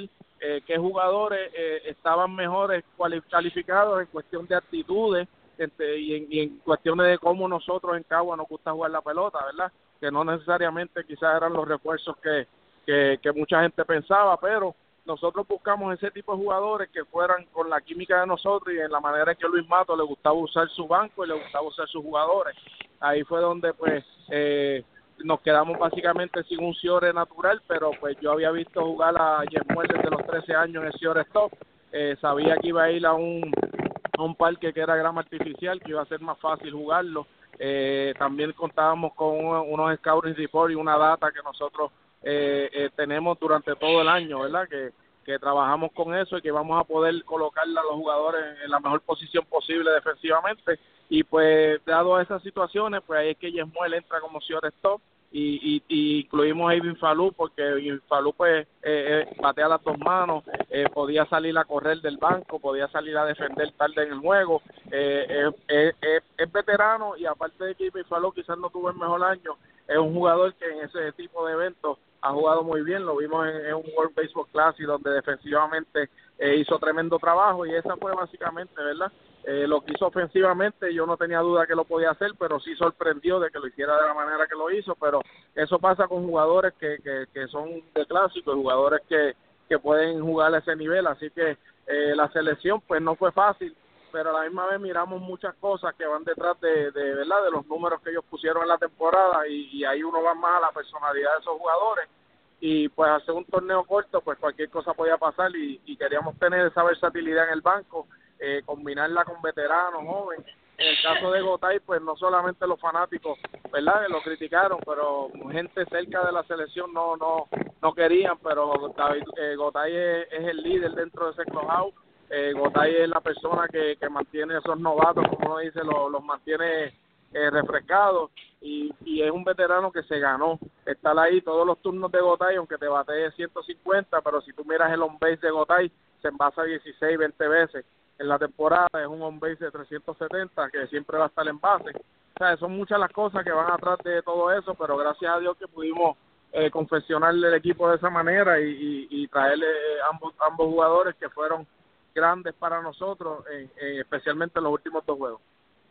eh, qué jugadores eh, estaban mejores cuali- calificados en cuestión de actitudes este, y, en, y en cuestiones de cómo nosotros en Cagua nos gusta jugar la pelota, ¿verdad? Que no necesariamente quizás eran los refuerzos que, que, que mucha gente pensaba, pero nosotros buscamos ese tipo de jugadores que fueran con la química de nosotros y en la manera en que Luis Mato le gustaba usar su banco y le gustaba usar sus jugadores. Ahí fue donde pues eh, nos quedamos básicamente sin un Ciore natural, pero pues yo había visto jugar a Yemuel desde los trece años en el Ciore Stop, eh, sabía que iba a ir a un, a un parque que era grama artificial, que iba a ser más fácil jugarlo. Eh, también contábamos con unos, unos scouting report y una data que nosotros Eh, eh, tenemos durante todo el año, ¿verdad? Que, que trabajamos con eso y que vamos a poder colocarle a los jugadores en la mejor posición posible defensivamente. Y pues, dado esas situaciones, pues ahí es que Yemuel entra como shortstop y, y, y incluimos a Irving Falú, porque Irving Falú pues eh, eh, batea las dos manos, eh, podía salir a correr del banco, podía salir a defender tarde en el juego, eh, eh, eh, eh, es veterano y aparte de que Irving Falú quizás no tuvo el mejor año, es un jugador que en ese tipo de eventos ha jugado muy bien, lo vimos en, en un World Baseball Classic donde defensivamente eh, hizo tremendo trabajo y esa fue básicamente, ¿verdad? Eh, lo que hizo ofensivamente, yo no tenía duda que lo podía hacer, pero sí sorprendió de que lo hiciera de la manera que lo hizo, pero eso pasa con jugadores que, que, que son de clásico, jugadores que, que pueden jugar a ese nivel, así que eh, la selección pues no fue fácil, pero a la misma vez miramos muchas cosas que van detrás de, de verdad de los números que ellos pusieron en la temporada y, y ahí uno va más a la personalidad de esos jugadores y pues hacer un torneo corto pues cualquier cosa podía pasar y, y queríamos tener esa versatilidad en el banco, eh, combinarla con veteranos, jóvenes. En el caso de Gotay pues no solamente los fanáticos, ¿verdad? Que lo criticaron, pero gente cerca de la selección no no no querían, pero David, eh, Gotay es, es el líder dentro de ese clubhouse. Eh, Gotay es la persona que, que mantiene esos novatos, como uno dice, los, los mantiene eh, refrescados y, y es un veterano que se ganó estar ahí todos los turnos de Gotay, aunque te batee ciento cincuenta, pero si tú miras el on base de Gotay, se envasa dieciséis, veinte veces en la temporada, es un on base de trescientos setenta que siempre va a estar en base. O sea, son muchas las cosas que van atrás de todo eso, pero gracias a Dios que pudimos eh, confeccionarle el equipo de esa manera y, y, y traerle eh, ambos, ambos jugadores que fueron grandes para nosotros, eh, eh, especialmente en los últimos dos juegos.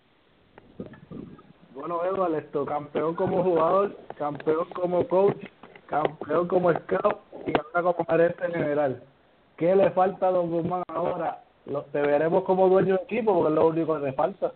Bueno, Eduardo, esto, campeón como jugador, campeón como coach, campeón como scout y ahora como gerente general. ¿Qué le falta a Don Guzmán ahora? Lo, te veremos como dueño de equipo porque es lo único que le falta.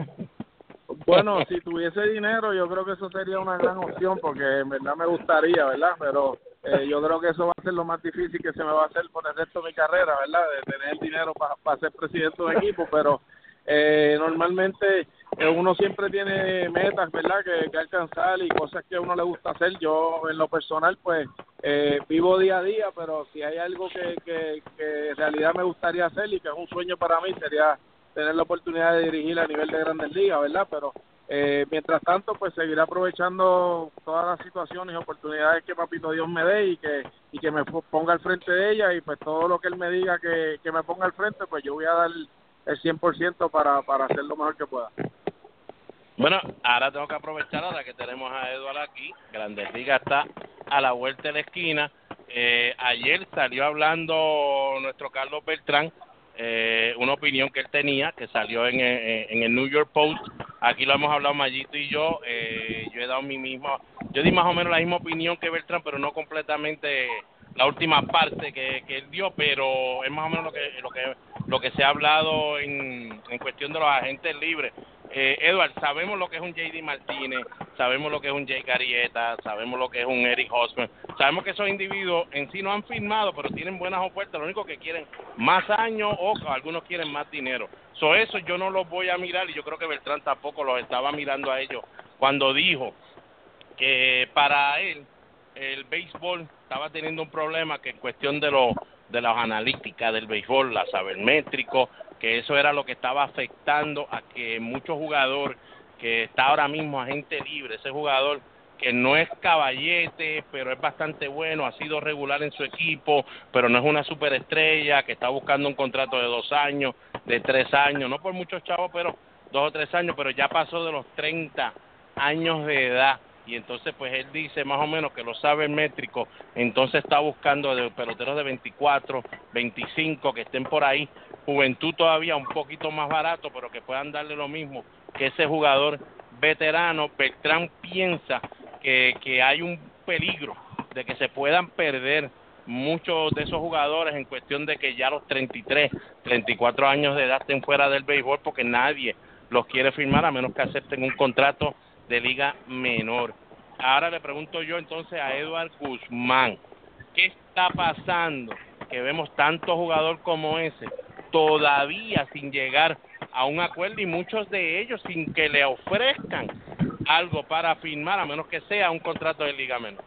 Bueno, si tuviese dinero yo creo que eso sería una gran opción porque en verdad me gustaría, ¿verdad? Pero eh, yo creo que eso va a ser lo más difícil que se me va a hacer por el resto de mi carrera, ¿verdad? De tener dinero para pa ser presidente de equipo, pero eh, normalmente eh, uno siempre tiene metas, ¿verdad? Que, que alcanzar y cosas que a uno le gusta hacer. Yo en lo personal pues eh, vivo día a día, pero si hay algo que, que, que en realidad me gustaría hacer y que es un sueño para mí sería tener la oportunidad de dirigir a nivel de Grandes Ligas, ¿verdad? Pero eh, mientras tanto, pues seguiré aprovechando todas las situaciones y oportunidades que Papito Dios me dé y que y que me ponga al frente de ella y pues todo lo que él me diga que, que me ponga al frente, pues yo voy a dar el cien por ciento para, para hacer lo mejor que pueda.
Bueno, ahora tengo que aprovechar ahora que tenemos a Eduardo aquí. Grandes Ligas está a la vuelta de la esquina. Eh, ayer salió hablando nuestro Carlos Beltrán, eh, una opinión que él tenía, que salió en, en, en el New York Post. Aquí lo hemos hablado Mayito y yo. Eh, yo he dado mi misma, yo di más o menos la misma opinión que Beltrán, pero no completamente la última parte que, que él dio, pero es más o menos lo que lo que lo que se ha hablado en, en cuestión de los agentes libres. Eh, Edward, sabemos lo que es un J D Martínez, sabemos lo que es un Jake Arrieta, sabemos lo que es un Eric Hosmer, sabemos que esos individuos en sí no han firmado, pero tienen buenas ofertas, lo único que quieren más años o algunos quieren más dinero. So, eso yo no los voy a mirar y yo creo que Beltrán tampoco los estaba mirando a ellos cuando dijo que para él el béisbol estaba teniendo un problema que en cuestión de los de las analíticas del béisbol, la sabermétrico, que eso era lo que estaba afectando a que muchos jugadores que está ahora mismo agente libre, ese jugador que no es caballete, pero es bastante bueno, ha sido regular en su equipo, pero no es una superestrella, que está buscando un contrato de dos años, de tres años, no por muchos chavos, pero dos o tres años, pero ya pasó de los treinta años de edad y entonces pues él dice más o menos que los sabermétricos, entonces está buscando de peloteros de veinticuatro, veinticinco que estén por ahí, juventud todavía un poquito más barato, pero que puedan darle lo mismo que ese jugador veterano. Beltrán piensa que, que hay un peligro de que se puedan perder muchos de esos jugadores en cuestión de que ya a los treinta y tres, treinta y cuatro años de edad estén fuera del béisbol, porque nadie los quiere firmar a menos que acepten un contrato de liga menor. Ahora le pregunto yo entonces a Edward Guzmán, ¿qué está pasando? Que vemos tanto jugador como ese todavía sin llegar a un acuerdo y muchos de ellos sin que le ofrezcan algo para firmar, a menos que sea un contrato de liga menor.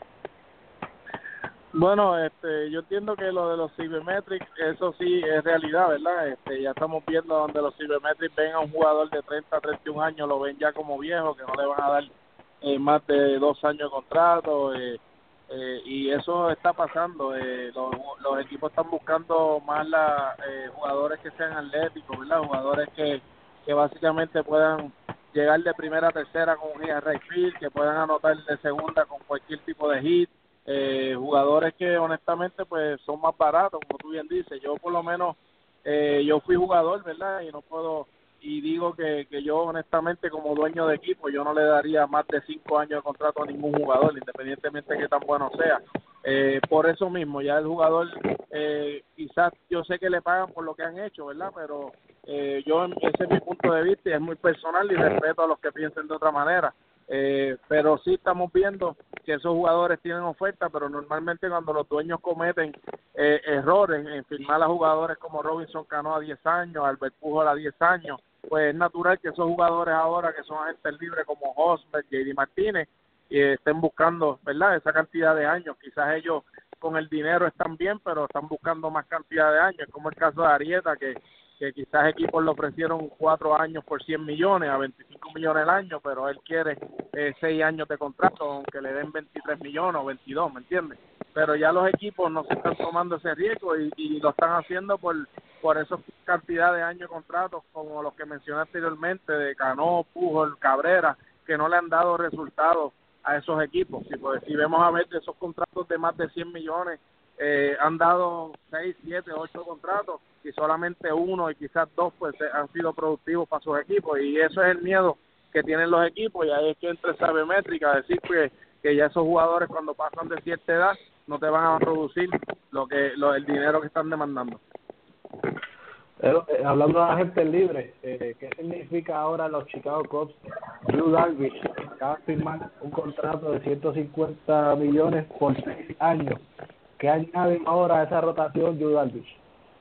Bueno, este, yo entiendo que lo de los Sabermetrics, eso sí es realidad, ¿verdad? Este, ya estamos viendo donde los Sabermetrics ven a un jugador de treinta a treinta y un años, lo ven ya como viejo, que no le van a dar eh, más de dos años de contrato, eh, eh, y eso está pasando. Eh, los, los equipos están buscando más la, eh, jugadores que sean atléticos, ¿verdad? Jugadores que, que básicamente puedan llegar de primera a tercera con un hit a right field, que puedan anotar de segunda con cualquier tipo de hit. Eh, jugadores que honestamente pues son más baratos, como tú bien dices. Yo por lo menos eh, yo fui jugador, ¿verdad? Y no puedo, y digo que, que yo honestamente como dueño de equipo yo no le daría más de cinco años de contrato a ningún jugador, independientemente de que tan bueno sea. Eh, por eso mismo, ya el jugador eh, quizás yo sé que le pagan por lo que han hecho, ¿verdad? Pero eh, yo, ese es mi punto de vista y es muy personal y respeto a los que piensen de otra manera. Eh, pero sí estamos viendo que esos jugadores tienen oferta, pero normalmente cuando los dueños cometen eh, errores en firmar a jugadores como Robinson Cano a diez años, Albert Pujol a diez años, pues es natural que esos jugadores ahora que son agentes libres como Hosmer, J D Martínez, eh, estén buscando, ¿verdad?, esa cantidad de años. Quizás ellos con el dinero están bien, pero están buscando más cantidad de años, como el caso de Arrieta, que que quizás equipos le ofrecieron cuatro años por cien millones a veinticinco millones al año, pero él quiere eh, seis años de contrato, aunque le den veintitrés millones o veintidós, ¿me entiendes? Pero ya los equipos no se están tomando ese riesgo y, y lo están haciendo por por esa cantidad de años de contratos, como los que mencioné anteriormente, de Cano, Pujol, Cabrera, que no le han dado resultados a esos equipos. Si, pues, si vemos a ver de esos contratos de más de cien millones, eh, han dado seis, siete, ocho contratos, y solamente uno y quizás dos pues han sido productivos para sus equipos, y eso es el miedo que tienen los equipos, y ahí es que entra Sabermétrica a decir que, que ya esos jugadores cuando pasan de cierta edad no te van a producir lo que lo, el dinero que están demandando.
Pero, eh, hablando de agentes libres, eh, ¿qué significa ahora los Chicago Cubs? Yu Darvish acaba de firmar un contrato de ciento cincuenta millones por seis años. ¿Qué añade ahora a esa rotación Yu Darvish?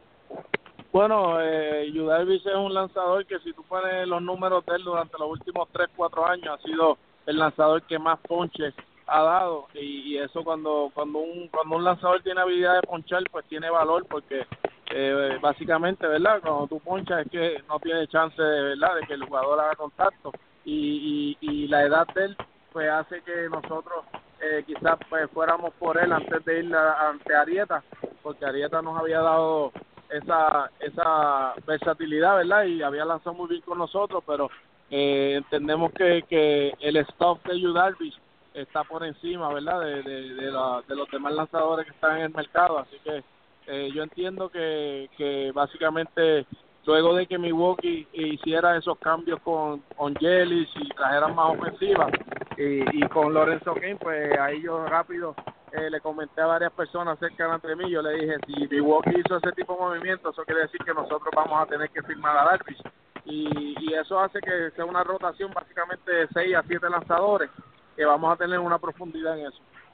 Bueno, eh, Yu Darvish es un lanzador que si tú pones los números de él durante los últimos tres, cuatro años ha sido el lanzador que más ponches ha dado, y, y eso cuando cuando un cuando un lanzador tiene habilidad de ponchar pues tiene valor, porque eh, básicamente, ¿verdad?, cuando tú ponchas es que no tiene chance de, ¿verdad?, de que el jugador haga contacto, y, y, y la edad de él pues hace que nosotros eh, quizás pues fuéramos por él antes de ir a, ante Arrieta, porque Arrieta nos había dado esa esa versatilidad, ¿verdad?, y había lanzado muy bien con nosotros, pero eh, entendemos que, que el stock de Yu Darvish está por encima, ¿verdad?, de, de, de, la, de los demás lanzadores que están en el mercado, así que eh, yo entiendo que, que básicamente luego de que Milwaukee hiciera esos cambios con, con Yelich y trajeran más ofensivas, y, y con Lorenzo Cain, pues ahí yo rápido eh, le comenté a varias personas cerca de mí, yo le dije, si Milwaukee hizo ese tipo de movimientos, eso quiere decir que nosotros vamos a tener que firmar a Darvish, y, y eso hace que sea una rotación básicamente de seis a siete lanzadores, que vamos a tener una profundidad en eso.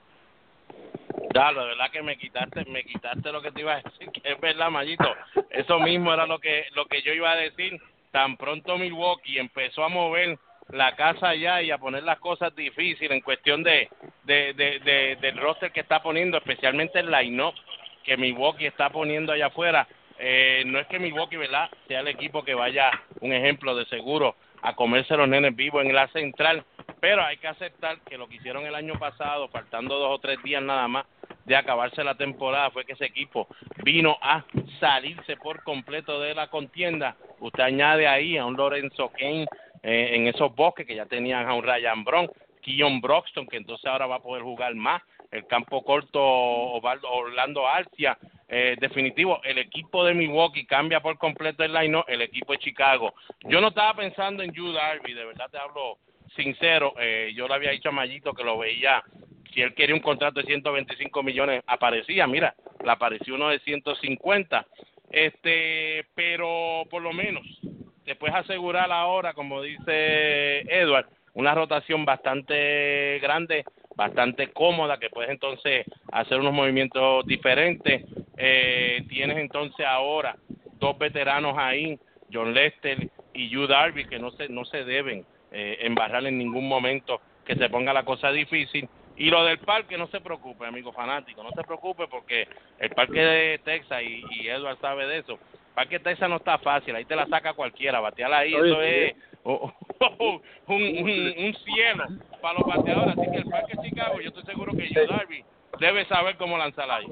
Ya, la verdad que me quitaste, me quitaste lo que te iba a decir, que es verdad, Mayito. Eso mismo era lo que lo que yo iba a decir. Tan pronto Milwaukee empezó a mover la casa allá y a poner las cosas difíciles en cuestión de, de, de, de del roster que está poniendo, especialmente el line-up que Milwaukee está poniendo allá afuera. Eh, no es que Milwaukee, ¿verdad?, sea el equipo que vaya, un ejemplo de seguro, a comerse los nenes vivos en la central, pero hay que aceptar que lo que hicieron el año pasado, faltando dos o tres días nada más de acabarse la temporada, fue que ese equipo vino a salirse por completo de la contienda. Usted añade ahí a un Lorenzo Cain eh, en esos bosques, que ya tenían a un Ryan Braun, Keon Broxton, que entonces ahora va a poder jugar más, el campo corto Osvaldo, Orlando Arcia, eh, definitivo, el equipo de Milwaukee cambia por completo el line, el equipo de Chicago. Yo no estaba pensando en Yu Darvish, de verdad te hablo sincero, eh, yo le había dicho a Mayito que lo veía, si él quería un contrato de ciento veinticinco millones, aparecía, mira, le apareció uno de ciento cincuenta, este, pero por lo menos te puedes asegurar ahora, como dice Edward, una rotación bastante grande, bastante cómoda, que puedes entonces hacer unos movimientos diferentes. Eh, tienes entonces ahora dos veteranos ahí, John Lester y Yu Darvish, que no se no se deben eh, embarrar en ningún momento, que se ponga la cosa difícil. Y lo del parque, no se preocupe, amigo fanático, no se preocupe, porque el parque de Texas, y, y Edward sabe de eso, el parque de Texas no está fácil, ahí te la saca cualquiera, batear ahí, eso es oh, oh, oh, un, un, un cielo para los bateadores. Así que el parque de Chicago, yo estoy seguro que Yu Darvish debe saber cómo lanzar ahí.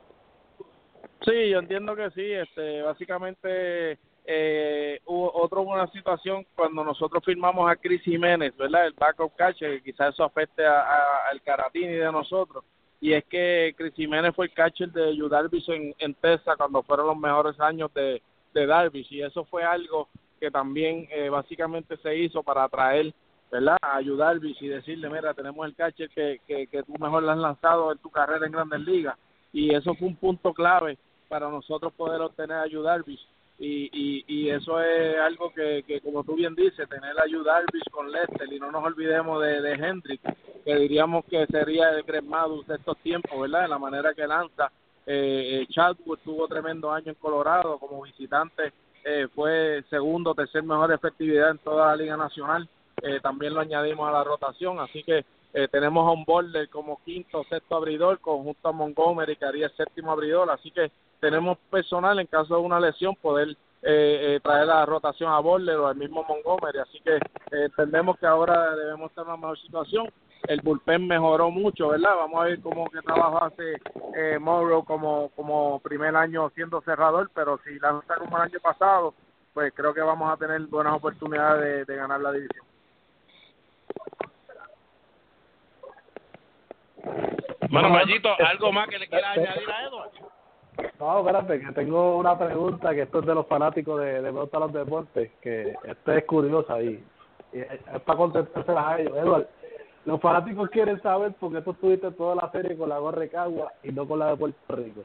Sí, yo entiendo que sí, este, básicamente eh, hubo otro una situación cuando nosotros firmamos a Chris Jiménez, ¿verdad? El backup catcher, que quizás eso afecte a, a, al Caratini de nosotros, y es que Chris Jiménez fue el catcher de Yu Darvish en, en Texas cuando fueron los mejores años de, de Darvish, y eso fue algo que también eh, básicamente se hizo para atraer, ¿verdad?, a Yu Darvish y decirle, mira, tenemos el catcher que, que, que tú mejor lo has lanzado en tu carrera en Grandes Ligas, y eso fue un punto clave para nosotros poder obtener a Yu Darvish, y, y, y eso es algo que, que, como tú bien dices, tener a Yu Darvish con Lester, y no nos olvidemos de, de Hendrick, que diríamos que sería el Greg Maddux de estos tiempos, ¿verdad?, de la manera que lanza. eh, Chadwick tuvo tremendo año en Colorado como visitante, eh, fue segundo, tercer mejor efectividad en toda la Liga Nacional, eh, también lo añadimos a la rotación, así que Eh, tenemos a un Border como quinto, sexto abridor, conjunto a Montgomery, que haría el séptimo abridor, así que tenemos personal en caso de una lesión, poder eh, eh, traer la rotación a Border o al mismo Montgomery, así que eh, entendemos que ahora debemos estar en una mejor situación. El bullpen mejoró mucho, ¿verdad? Vamos a ver cómo que trabajo hace eh, Morrow como, como primer año siendo cerrador, pero si lanza como el año pasado, pues creo que vamos a tener buenas oportunidades de, de ganar la división.
Bueno, Mayito, ¿algo más que le quieras añadir a Edward?
No, espérate, que tengo una pregunta, que esto es de los fanáticos de, de Me Gustan los Deportes, que esta es curiosa y, y es para contestárselas a ellos. Edward, los fanáticos quieren saber por qué tú estuviste toda la serie con la gorra de Cagua y no con la de Puerto Rico.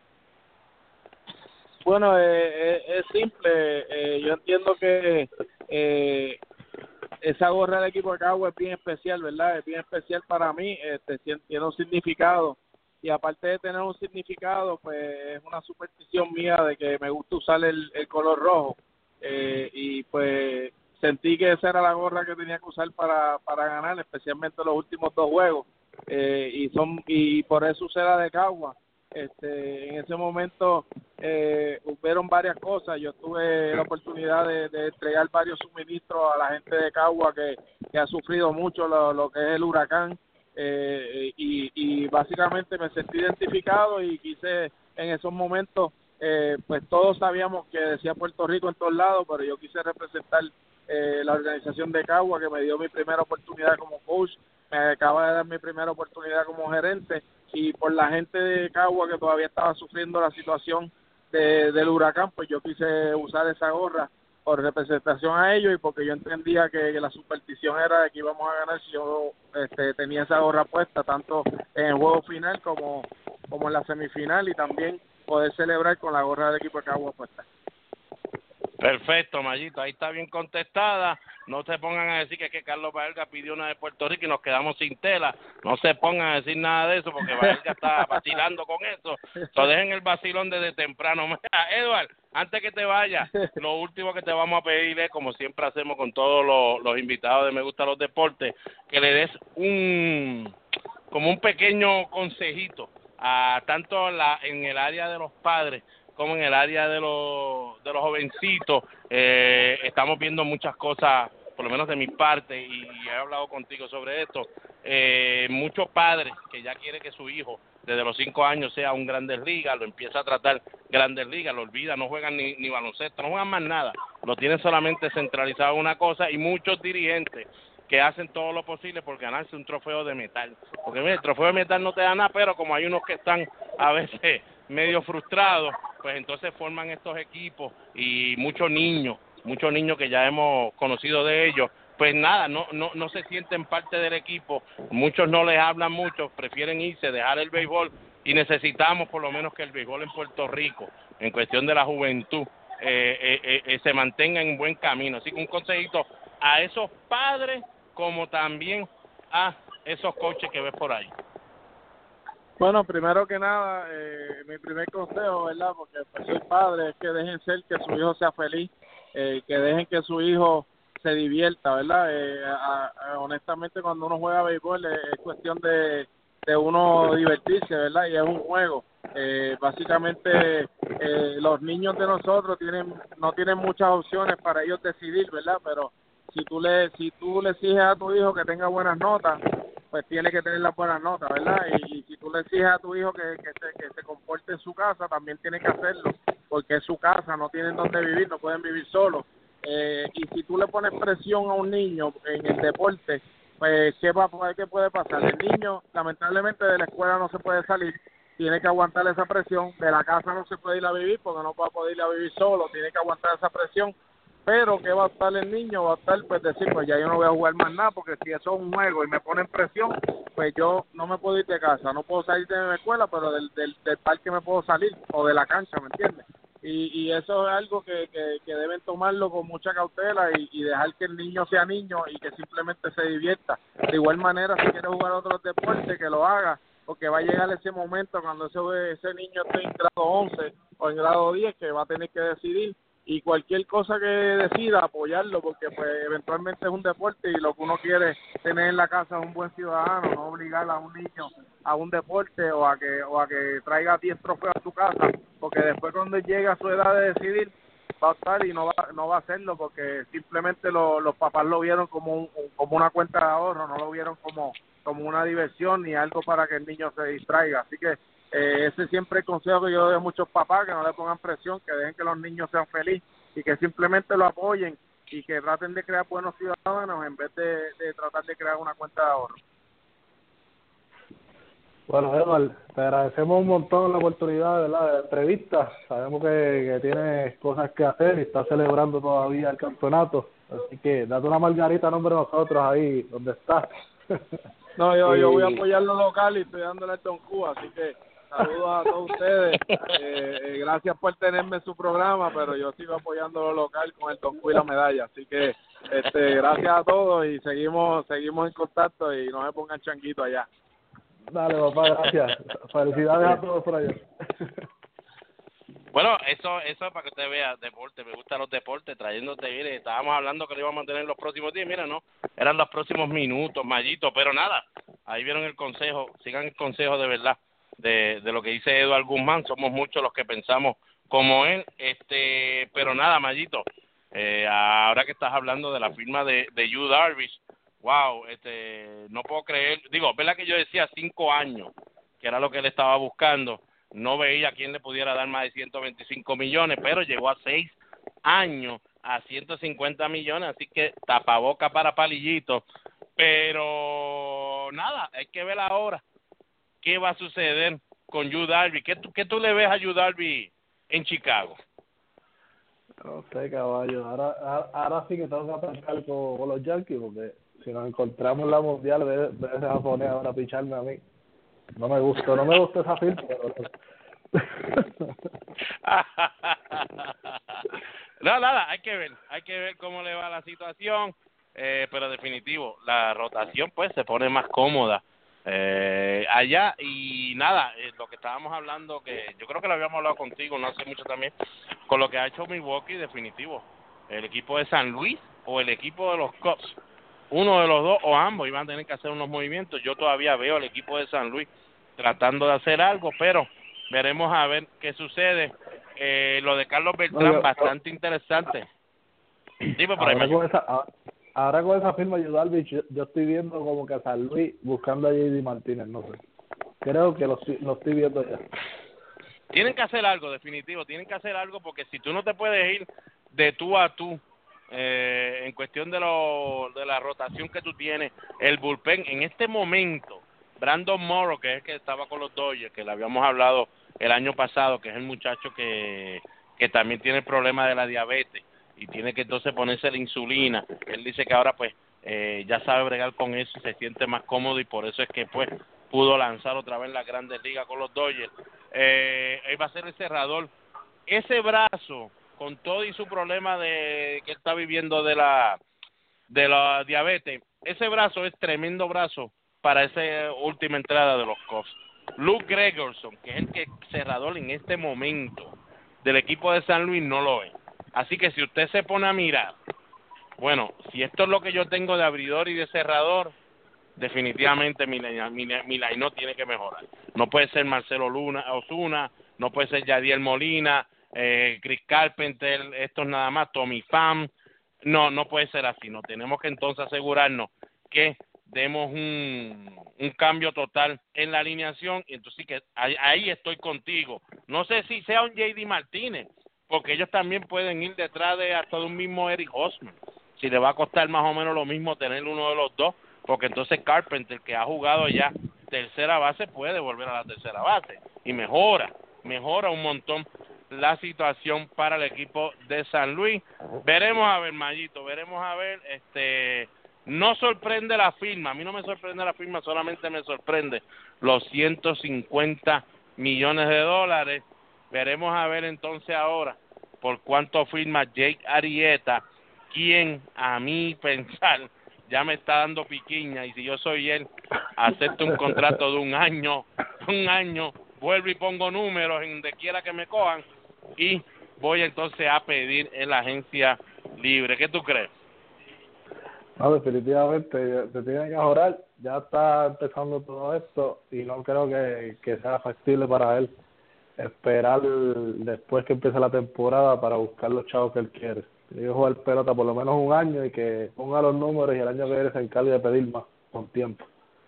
Bueno, eh, eh, es simple, eh, yo entiendo que eh, esa gorra del equipo de Cagua es bien especial, ¿verdad? Es bien especial para mí, este, tiene un significado, y aparte de tener un significado, pues es una superstición mía de que me gusta usar el, el color rojo, eh, y pues sentí que esa era la gorra que tenía que usar para, para ganar, especialmente los últimos dos juegos, eh, y son y por eso usé la de Cagua. Este, en ese momento eh, hubieron varias cosas. Yo tuve la oportunidad de, de entregar varios suministros a la gente de Cagua que, que ha sufrido mucho lo, lo que es el huracán, eh, y, y básicamente me sentí identificado y quise en esos momentos, eh, pues todos sabíamos que decía Puerto Rico en todos lados, pero yo quise representar eh, la organización de Cagua, que me dio mi primera oportunidad como coach, me acaba de dar mi primera oportunidad como gerente, y por la gente de Cagua que todavía estaba sufriendo la situación de, del huracán, pues yo quise usar esa gorra por representación a ellos, y porque yo entendía que, que la superstición era de que íbamos a ganar si yo este, tenía esa gorra puesta, tanto en el juego final como, como en la semifinal, y también poder celebrar con la gorra del equipo de Cagua puesta.
Perfecto, Mayito, ahí está bien contestada. No se pongan a decir que, que Carlos Baelga pidió una de Puerto Rico y nos quedamos sin tela. No se pongan a decir nada de eso, porque Baelga está vacilando con eso. So, dejen el vacilón desde temprano. Mira, Edward, antes que te vayas, lo último que te vamos a pedir es, como siempre hacemos con todos los, los invitados de Me Gustan los Deportes, que le des un como un pequeño consejito a tanto la, en el área de los padres como en el área de los de los jovencitos. Eh, estamos viendo muchas cosas, por lo menos de mi parte, y, y he hablado contigo sobre esto. Eh, muchos padres que ya quieren que su hijo desde los cinco años sea un Grandes Ligas, lo empieza a tratar Grandes Ligas, lo olvida, no juegan ni, ni baloncesto, no juegan más nada, lo tienen solamente centralizado en una cosa, y muchos dirigentes que hacen todo lo posible por ganarse un trofeo de metal. Porque mira, el trofeo de metal no te da nada, pero como hay unos que están a veces medio frustrados, pues entonces forman estos equipos y muchos niños, muchos niños que ya hemos conocido de ellos, pues nada, no no no se sienten parte del equipo, muchos no les hablan mucho, prefieren irse, dejar el béisbol, y necesitamos por lo menos que el béisbol en Puerto Rico, en cuestión de la juventud, eh, eh, eh, se mantenga en buen camino. Así que un consejito a esos padres como también a esos coaches que ves por ahí.
Bueno, primero que nada, eh, mi primer consejo, ¿verdad? Porque pues, soy padre, es que dejen ser que su hijo sea feliz, eh, que dejen que su hijo se divierta, ¿verdad? Eh, a, a, honestamente, cuando uno juega béisbol es, es cuestión de, de uno divertirse, ¿verdad? Y es un juego. Eh, básicamente, eh, los niños de nosotros tienen no tienen muchas opciones para ellos decidir, ¿verdad? Pero si tú le si tú le exiges a tu hijo que tenga buenas notas, pues tiene que tener las buenas notas, ¿verdad? Y, y si tú le exiges a tu hijo que, que, se, que se comporte en su casa, también tiene que hacerlo, porque es su casa, no tienen dónde vivir, no pueden vivir solos. Eh, y si tú le pones presión a un niño en el deporte, pues ¿qué va a poder, qué puede pasar? El niño, lamentablemente, de la escuela no se puede salir, tiene que aguantar esa presión, de la casa no se puede ir a vivir porque no va a poder ir a vivir solo, tiene que aguantar esa presión. Pero ¿qué va a estar el niño? Va a estar, pues, decir, pues ya yo no voy a jugar más nada, porque si eso es un juego y me ponen presión, pues yo no me puedo ir de casa, no puedo salir de mi escuela, pero del, del, del parque me puedo salir, o de la cancha, ¿me entiendes? Y, y eso es algo que, que, que deben tomarlo con mucha cautela y, y dejar que el niño sea niño y que simplemente se divierta. De igual manera, si quiere jugar otros deportes, que lo haga, porque va a llegar ese momento cuando ese, ese niño esté en grado once o en grado diez, que va a tener que decidir, y cualquier cosa que decida apoyarlo, porque pues eventualmente es un deporte y lo que uno quiere tener en la casa es un buen ciudadano, no obligar a un niño a un deporte o a que o a que traiga diez trofeos a su casa, porque después cuando llegue a su edad de decidir va a estar y no va no va a hacerlo, porque simplemente lo, los papás lo vieron como un, como una cuenta de ahorro, no lo vieron como como una diversión ni algo para que el niño se distraiga. Así que Eh, ese siempre es el consejo que yo doy a muchos papás, que no le pongan presión, que dejen que los niños sean felices y que simplemente lo apoyen y que traten de crear buenos ciudadanos en vez de, de tratar de crear una cuenta de ahorro.
Bueno, Edward, te agradecemos un montón la oportunidad, ¿verdad?, de la entrevista. Sabemos que, que tienes cosas que hacer y estás celebrando todavía el campeonato, así que date una margarita a nombre de nosotros ahí donde estás.
No, yo,
y...
yo voy a apoyar lo local y estoy dándole el Don Cuba, así que saludos a todos ustedes. Eh, eh, gracias por tenerme en su programa, pero yo sigo apoyando lo local con el Don Cuba y la medalla. Así que este, gracias a todos y seguimos seguimos en contacto y no me pongan changuito allá.
Dale, papá, gracias. Felicidades a todos por allá.
Bueno, eso eso para que usted vea, deporte, me gustan los deportes, trayéndote, mire, estábamos hablando que lo íbamos a tener los próximos días, mira, no, eran los próximos minutos, Mayito, pero nada, ahí vieron el consejo, sigan el consejo de verdad, de, de lo que dice Eduard Guzmán, somos muchos los que pensamos como él, este, pero nada, Mayito, eh, ahora que estás hablando de la firma de, de Yu Darvish, wow, este, no puedo creer, digo, verdad que yo decía cinco años, que era lo que él estaba buscando, no veía a quién le pudiera dar más de ciento veinticinco millones, pero llegó a seis años a ciento cincuenta millones, así que tapaboca para palillito. Pero nada, hay que ver ahora qué va a suceder con Yu Darvish. ¿Qué, ¿Qué tú le ves a Yu Darvish en Chicago?
No sé, caballo. Ahora, ahora, ahora sí que tengo que atacar con, con los Yankees, porque si nos encontramos en la mundial, debes a poner ahora a picharme a mí. No me gusta, no me gusta esa firma. Pero...
no, nada, hay que ver, hay que ver cómo le va la situación, eh, pero definitivo, la rotación pues se pone más cómoda eh, allá y nada, eh, lo que estábamos hablando, que yo creo que lo habíamos hablado contigo, no hace mucho también, con lo que ha hecho Milwaukee, definitivo, el equipo de San Luis o el equipo de los Cubs, uno de los dos o ambos iban a tener que hacer unos movimientos. Yo todavía veo al equipo de San Luis tratando de hacer algo, pero veremos a ver qué sucede. Eh, lo de Carlos Beltrán, no, yo, bastante yo, interesante. Dime por ahí,
ahora, con esa, ahora con esa firma de Darvish, yo, yo estoy viendo como que a San Luis buscando a J D Martínez, no sé. Creo que lo, lo estoy viendo ya.
Tienen que hacer algo, definitivo. Tienen que hacer algo porque si tú no te puedes ir de tú a tú eh, en cuestión de, lo, de la rotación que tú tienes, el bullpen, en este momento, Brandon Morrow, que es el que estaba con los Dodgers, que le habíamos hablado el año pasado, que es el muchacho que, que también tiene el problema de la diabetes y tiene que entonces ponerse la insulina. Él dice que ahora pues eh, ya sabe bregar con eso y se siente más cómodo y por eso es que pues pudo lanzar otra vez en las Grandes Ligas con los Dodgers. Eh, él va a ser el cerrador. Ese brazo, con todo y su problema de que está viviendo de la de la diabetes, ese brazo es tremendo brazo para esa última entrada de los Cubs. Luke Gregerson, que es el que cerrador en este momento del equipo de San Luis, no lo es. Así que si usted se pone a mirar, bueno, si esto es lo que yo tengo de abridor y de cerrador, definitivamente mi, mi, mi line tiene que mejorar. No puede ser Marcelo Luna, Osuna, no puede ser Yadiel Molina, eh, Chris Carpenter, estos nada más, Tommy Pham. No, no puede ser así. No tenemos que entonces asegurarnos que demos un, un cambio total en la alineación. Y entonces sí que ahí, ahí estoy contigo. No sé si sea un J D Martínez, porque ellos también pueden ir detrás de hasta de un mismo Eric Hosmer. Si le va a costar más o menos lo mismo tener uno de los dos, porque entonces Carpenter, que ha jugado ya tercera base, puede volver a la tercera base y mejora, mejora un montón la situación para el equipo de San Luis. Veremos a ver, Mayito, veremos a ver. Este, no sorprende la firma, a mí no me sorprende la firma, solamente me sorprende los ciento cincuenta millones de dólares. Veremos a ver entonces ahora por cuánto firma Jake Arrieta, quien a mí pensar ya me está dando piquiña, y si yo soy él, acepto un contrato de un año, un año, vuelvo y pongo números en donde quiera que me cojan, y voy entonces a pedir en la agencia libre. ¿Qué tú crees?
No, definitivamente, se tiene que mejorar, ya está empezando todo esto, y no creo que, que sea factible para él esperar después que empiece la temporada para buscar los chavos que él quiere. Tiene que jugar pelota por lo menos un año y que ponga los números y el año que viene se encargue de pedir más con tiempo.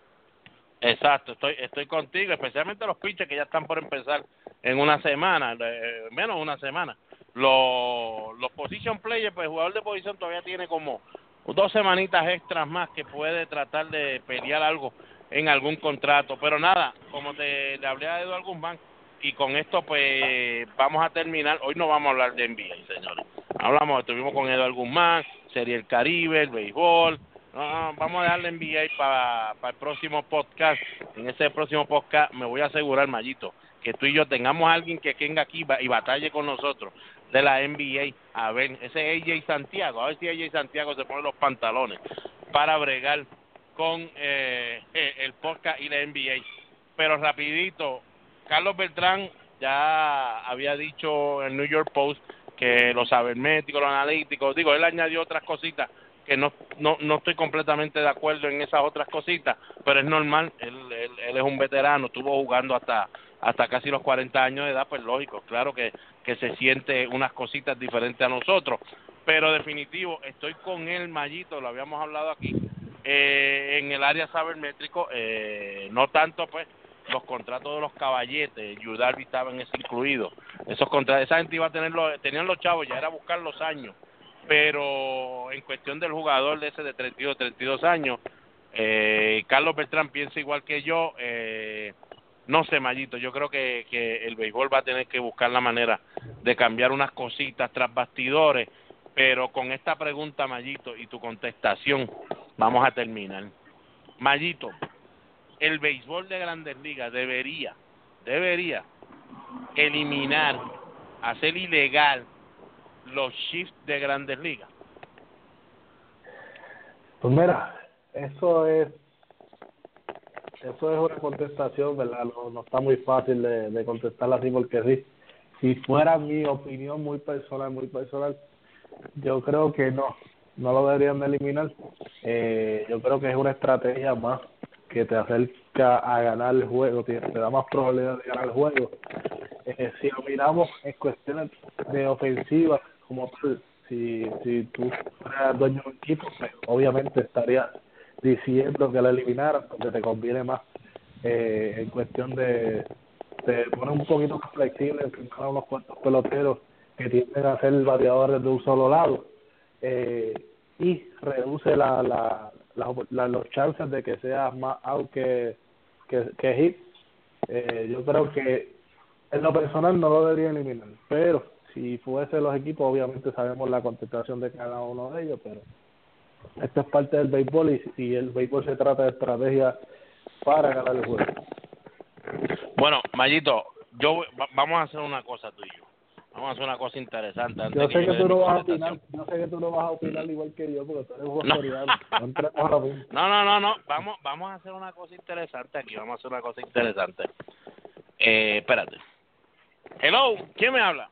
Exacto, estoy estoy contigo, especialmente los pitchers que ya están por empezar en una semana, eh, menos una semana. Los, los position players, pues el jugador de posición todavía tiene como dos semanitas extras más que puede tratar de pelear algo en algún contrato. Pero nada, como te le hablé a Eduardo Guzmán, y con esto pues vamos a terminar. Hoy no vamos a hablar de N B A, señores. Hablamos, estuvimos con Eduardo Guzmán, Serie el Caribe, el béisbol. No, vamos a dejarle N B A para pa el próximo podcast. En ese próximo podcast me voy a asegurar, Mayito, que tú y yo tengamos a alguien que venga aquí y batalle con nosotros de la N B A. A ver, ese A J Santiago, a ver si A J Santiago se pone los pantalones para bregar con eh, el podcast y la N B A. Pero rapidito, Carlos Beltrán ya había dicho en el New York Post que los sabermétricos, los analíticos, digo, él añadió otras cositas que no no no estoy completamente de acuerdo en esas otras cositas, pero es normal, él, él, él es un veterano, estuvo jugando hasta hasta casi los cuarenta años de edad, pues lógico, claro que, que se siente unas cositas diferentes a nosotros, pero definitivo, estoy con él, Mayito, lo habíamos hablado aquí, eh, en el área sabermétrico, eh, no tanto pues los contratos de los caballetes, Yudarbi estaba en ese incluido, esos contratos, esa gente iba a tener los, tenían los chavos, ya era buscar los años, pero en cuestión del jugador de ese de treinta y dos, treinta y dos años, eh, Carlos Beltrán piensa igual que yo, eh, no sé, Mayito, yo creo que, que el béisbol va a tener que buscar la manera de cambiar unas cositas tras bastidores, pero con esta pregunta, Mayito, y tu contestación, vamos a terminar. Mayito, el béisbol de Grandes Ligas debería, debería eliminar, hacer ilegal los shifts de Grandes Ligas.
Pues mira, eso es eso es una contestación, ¿verdad? No, no está muy fácil de, de contestarla así porque sí. Si fuera mi opinión muy personal, muy personal, yo creo que no, no lo deberían de eliminar. Eh, yo creo que es una estrategia más que te acerca a ganar el juego, te, te da más probabilidad de ganar el juego. Eh, si lo miramos en cuestiones de ofensiva, como tal, si, si tú fueras dueño de un equipo, pues obviamente estarías diciendo que lo eliminaran, porque te conviene más eh, en cuestión de, de poner un poquito más flexible, firmar unos cuantos peloteros que tienden a ser bateadores de un solo lado eh, y reduce la, la, la, la, los chances de que sea más out que, que, que hit. Eh, yo creo que en lo personal no lo debería eliminar, pero si fuese los equipos, obviamente sabemos la contestación de cada uno de ellos, pero esto es parte del béisbol y, y el béisbol se trata de estrategia para ganar el juego.
Bueno, Mayito, yo vamos a hacer una cosa tú y yo. Vamos a hacer una cosa interesante. Antes
Yo sé
que,
que
yo
tú no vas a opinar, yo sé que tú no vas a opinar igual que yo, porque tú eres un coreano. No.
no, no, no, no, vamos, vamos a hacer una cosa interesante aquí, vamos a hacer una cosa interesante. Eh, espérate. Hello, ¿quién me habla?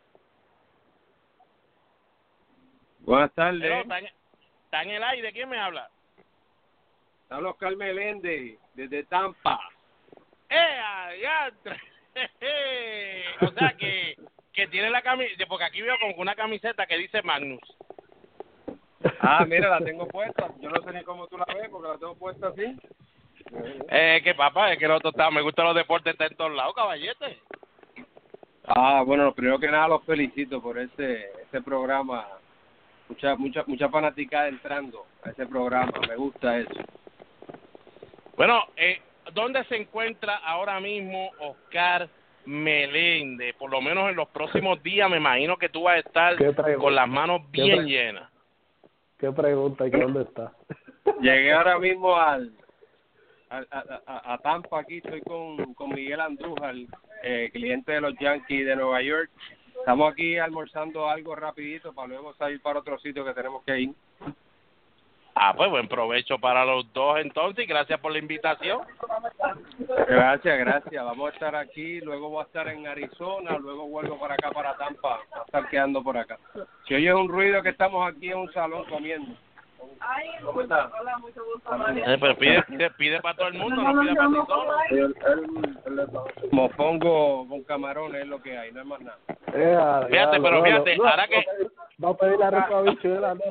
Buenas tardes.
Hello, ¿está, en, ¿está en el aire? ¿Quién me habla?
Habla Oscar Meléndez, desde Tampa.
¡Eh, adiantre! O sea que, que tiene la camiseta, porque aquí veo como una camiseta que dice Magnus.
Ah, mira, la tengo puesta. Yo no sé ni cómo tú la ves, porque la tengo puesta así.
Eh, que papá, es que el otro está, me gustan los deportes, está en todos lados, caballete.
Ah, bueno, primero que nada los felicito por ese ese programa. Mucha mucha mucha fanaticada entrando a ese programa, me gusta eso.
Bueno, eh, ¿dónde se encuentra ahora mismo Oscar Meléndez? Por lo menos en los próximos días me imagino que tú vas a estar con las manos bien llenas.
¿Qué pregunta? ¿Y qué dónde está?
Llegué ahora mismo al A, a, a Tampa. Aquí estoy con, con Miguel Andújar, eh, cliente de los Yankees de Nueva York. Estamos aquí almorzando algo rapidito para luego salir para otro sitio que tenemos que ir.
Ah, pues buen provecho para los dos entonces y gracias por la invitación.
Gracias, gracias. Vamos a estar aquí, luego voy a estar en Arizona, luego vuelvo para acá, para Tampa, a estar quedando por acá. Si oyes un ruido que estamos aquí en un salón comiendo. ¿Cómo está?
Eh, pero pide, pide, pide para todo el mundo, no pide para ti solo.
Mofongo con camarones es lo que hay, no es más nada.
Yeah,
fíjate,
yeah,
pero
no,
fíjate,
no,
ahora que...
Va a pedir la ropa bichuela, ¿no?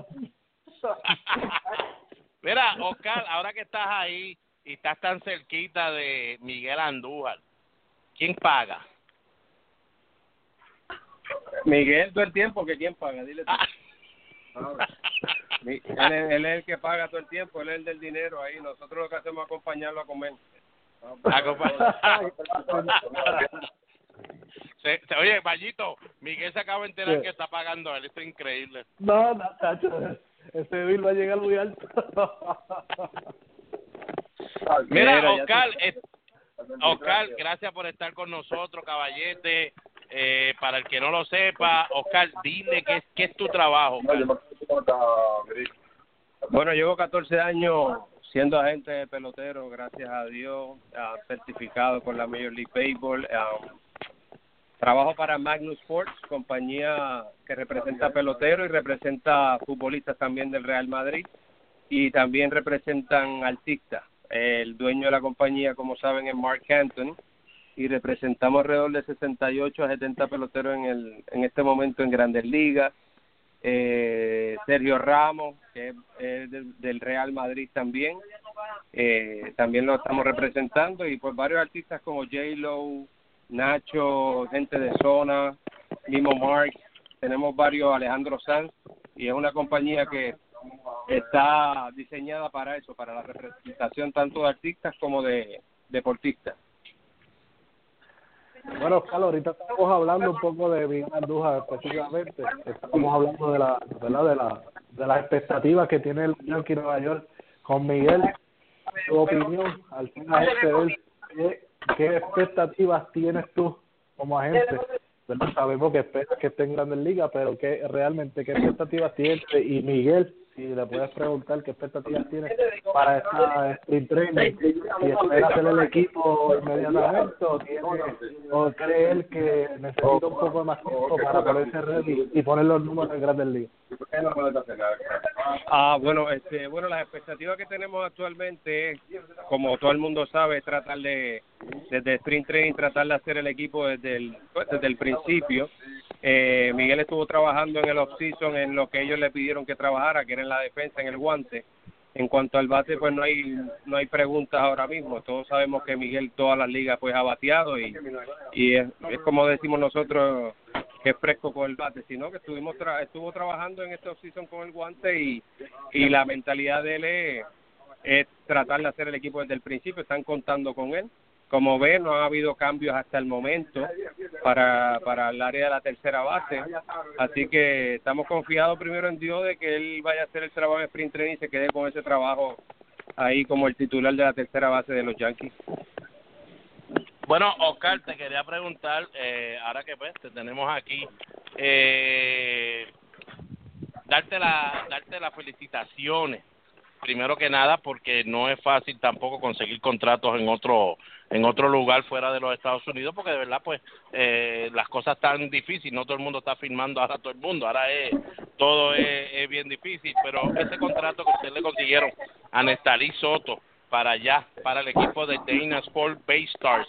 Mira, Oscar, ahora que estás ahí y estás tan cerquita de Miguel Andújar, ¿quién paga?
Miguel todo el tiempo, que quién paga, dile tú. Ah. Él, es, él es el que paga todo el tiempo, él es el del dinero ahí, nosotros lo que hacemos es acompañarlo a comer.
se, se, oye, Vallito, Miguel se acaba de enterar
sí.
que está pagando él, esto es increíble.
No, no, tacho, ese bill va a llegar muy alto.
Mira, Oscar, eh, Oscar, gracias por estar con nosotros, caballete. Eh, para el que no lo sepa, Oscar, dile qué, qué es tu trabajo, Oscar.
Bueno, llevo catorce años siendo agente de pelotero, gracias a Dios, uh, certificado por la Major League Baseball. Um, trabajo para Magnus Sports, compañía que representa peloteros y representa futbolistas también del Real Madrid, y también representan artistas. El dueño de la compañía, como saben, es Mark Canton, y representamos alrededor de sesenta y ocho a setenta peloteros en el en este momento en Grandes Ligas. Eh, Sergio Ramos, que es, es del, del Real Madrid también, eh, también lo estamos representando, y pues varios artistas como J-Lo, Nacho, gente de zona, mismo Mark, tenemos varios, Alejandro Sanz, y es una compañía que está diseñada para eso, para la representación tanto de artistas como de deportistas.
Bueno, Carlos, ahorita estamos hablando un poco de Miguel Andújar específicamente. Estamos hablando de la, ¿verdad? de la, de las expectativas que tiene el Yankee Nueva York con Miguel. Tu opinión, al ser agente de él, ¿qué, qué expectativas tienes tú como agente? Bueno, sabemos que esperas que esté en Grandes Ligas, pero ¿qué realmente qué expectativas tienes? Y Miguel, si le puedes preguntar qué expectativas tienes para esta sprint training, si espera hacer el equipo inmediatamente o, tiene, o cree él que necesita un poco más tiempo para ponerse ready y poner los números en Grandes Ligas.
Ah, bueno, este, bueno, las expectativas que tenemos actualmente es, como todo el mundo sabe, tratar de, desde sprint training, tratar de hacer el equipo desde el, pues, desde el principio. Eh, Miguel estuvo trabajando en el off-season en lo que ellos le pidieron que trabajara, que era en la defensa, en el guante. En cuanto al bate, pues no hay no hay preguntas ahora mismo. Todos sabemos que Miguel todas las ligas pues ha bateado y, y es, es como decimos nosotros, que es fresco con el bate, sino que estuvimos tra- estuvo trabajando en esta offseason con el guante y, y la mentalidad de él es, es tratar de hacer el equipo desde el principio, están contando con él. Como ven, no ha habido cambios hasta el momento para, para el área de la tercera base, así que estamos confiados primero en Dios de que él vaya a hacer el trabajo en sprint training y se quede con ese trabajo ahí como el titular de la tercera base de los Yankees.
Bueno, Oscar, te quería preguntar, eh, ahora que pues te tenemos aquí, eh, darte la, darte las felicitaciones, primero que nada, porque no es fácil tampoco conseguir contratos en otro en otro lugar fuera de los Estados Unidos, porque de verdad pues eh, las cosas están difíciles, no todo el mundo está firmando ahora todo el mundo, ahora es todo es, es bien difícil, pero ese contrato que ustedes le consiguieron a Nestalí Soto para allá, para el equipo de Dana Sport Bay Stars,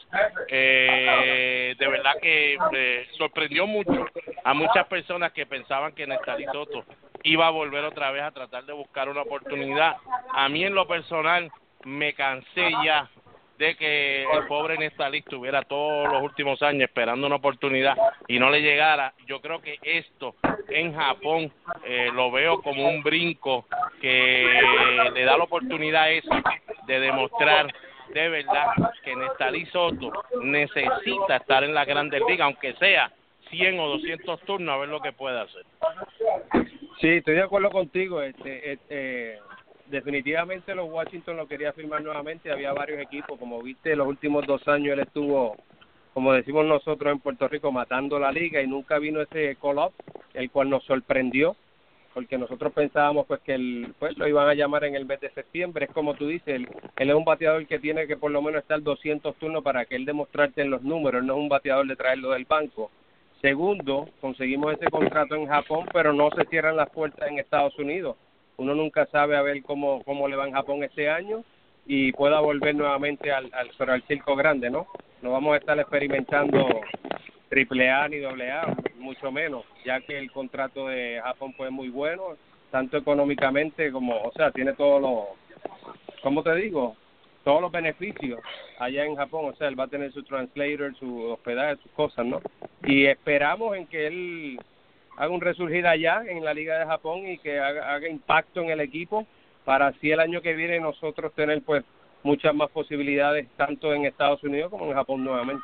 eh, de verdad que eh, sorprendió mucho a muchas personas que pensaban que Nestalí Soto iba a volver otra vez a tratar de buscar una oportunidad. A mí en lo personal me cansé ya de que el pobre Nestalí estuviera todos los últimos años esperando una oportunidad y no le llegara. Yo creo que esto en Japón eh, lo veo como un brinco que le da la oportunidad esa de demostrar de verdad que Nestalí Soto necesita estar en la Grandes Ligas, aunque sea cien o doscientos turnos, a ver lo que puede hacer.
Sí, estoy de acuerdo contigo. Este, este, definitivamente los Washington lo quería firmar nuevamente. Había varios equipos, como viste, los últimos dos años él estuvo, como decimos nosotros en Puerto Rico, matando la liga y nunca vino ese call-up, el cual nos sorprendió, porque nosotros pensábamos pues que el, pues lo iban a llamar en el mes de septiembre. Es como tú dices, él, él es un bateador que tiene que por lo menos estar doscientos turnos para que él demostrarte en los números, él no es un bateador de traerlo del banco. Segundo, conseguimos ese contrato en Japón, pero no se cierran las puertas en Estados Unidos. Uno nunca sabe a ver cómo cómo le va en Japón este año y pueda volver nuevamente al, al, pero al circo grande, ¿no? No vamos a estar experimentando triple A ni doble A, mucho menos, ya que el contrato de Japón fue muy bueno, tanto económicamente como, o sea, tiene todos los, ¿cómo te digo? Todos los beneficios allá en Japón, o sea, él va a tener su translator, su hospedaje, sus cosas, ¿no? Y esperamos en que él haga un resurgir allá en la Liga de Japón y que haga, haga impacto en el equipo para así el año que viene nosotros tener pues muchas más posibilidades tanto en Estados Unidos como en Japón nuevamente.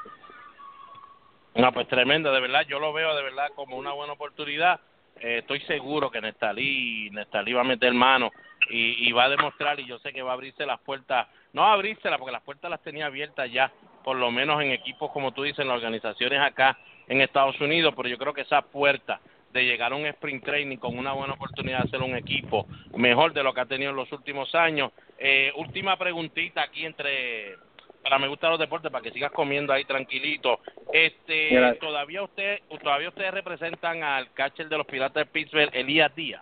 No, pues tremendo, de verdad, yo lo veo de verdad como una buena oportunidad. Eh, estoy seguro que Nestalí, Nestalí va a meter mano y, y va a demostrar, y yo sé que va a abrirse las puertas, no va a abrírselas porque las puertas las tenía abiertas ya, por lo menos en equipos como tú dices, en las organizaciones acá en Estados Unidos, pero yo creo que esa puerta de llegar a un sprint training con una buena oportunidad de hacer un equipo mejor de lo que ha tenido en los últimos años. Eh, última preguntita aquí entre... para Me Gustan los Deportes, para que sigas comiendo ahí tranquilito. Este,
Gracias.
todavía usted, todavía ustedes representan al catcher de los Piratas de Pittsburgh, Elías Díaz.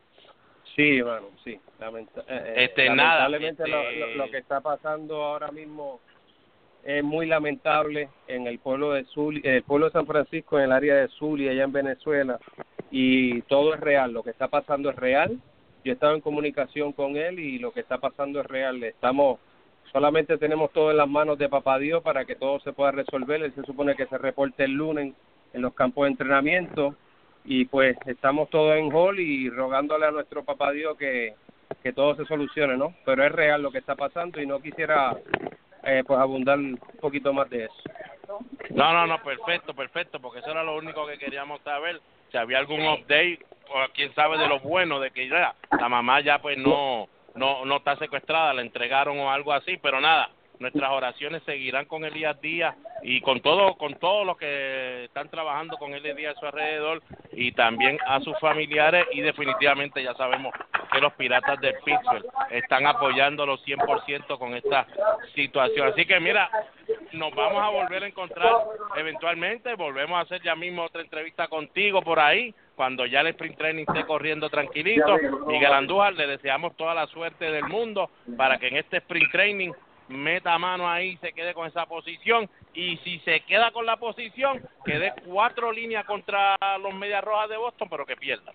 Sí, bueno, sí. Lamenta- eh,
Este,
lamentablemente
nada,
lo,
este...
lo, lo que está pasando ahora mismo es muy lamentable en el pueblo de Zulia, el pueblo de San Francisco, en el área de Zulia, allá en Venezuela, y todo es real. Lo que está pasando es real. Yo he estado en comunicación con él y lo que está pasando es real. Estamos Solamente tenemos todo en las manos de Papá Dios para que todo se pueda resolver. Él se supone que se reporte el lunes en los campos de entrenamiento y pues estamos todos en hall y rogándole a nuestro Papá Dios que, que todo se solucione, ¿no? Pero es real lo que está pasando y no quisiera eh, pues abundar un poquito más de eso.
No, no, no, perfecto, perfecto, porque eso era lo único que queríamos saber, si había algún update, o quién sabe de lo bueno, de que ya la mamá ya pues no... no no está secuestrada, la entregaron o algo así, pero nada, nuestras oraciones seguirán con Elías Díaz y con todo con todos los que están trabajando con Elías Díaz a su alrededor y también a sus familiares, y definitivamente ya sabemos que los Piratas de Pittsburgh están apoyándolo cien por ciento con esta situación. Así que mira, nos vamos a volver a encontrar eventualmente, volvemos a hacer ya mismo otra entrevista contigo por ahí, cuando ya el sprint training esté corriendo tranquilito. Miguel Andújar, le deseamos toda la suerte del mundo para que en este sprint training meta mano ahí, se quede con esa posición, y si se queda con la posición, que dé cuatro líneas contra los Medias Rojas de Boston, pero que pierda.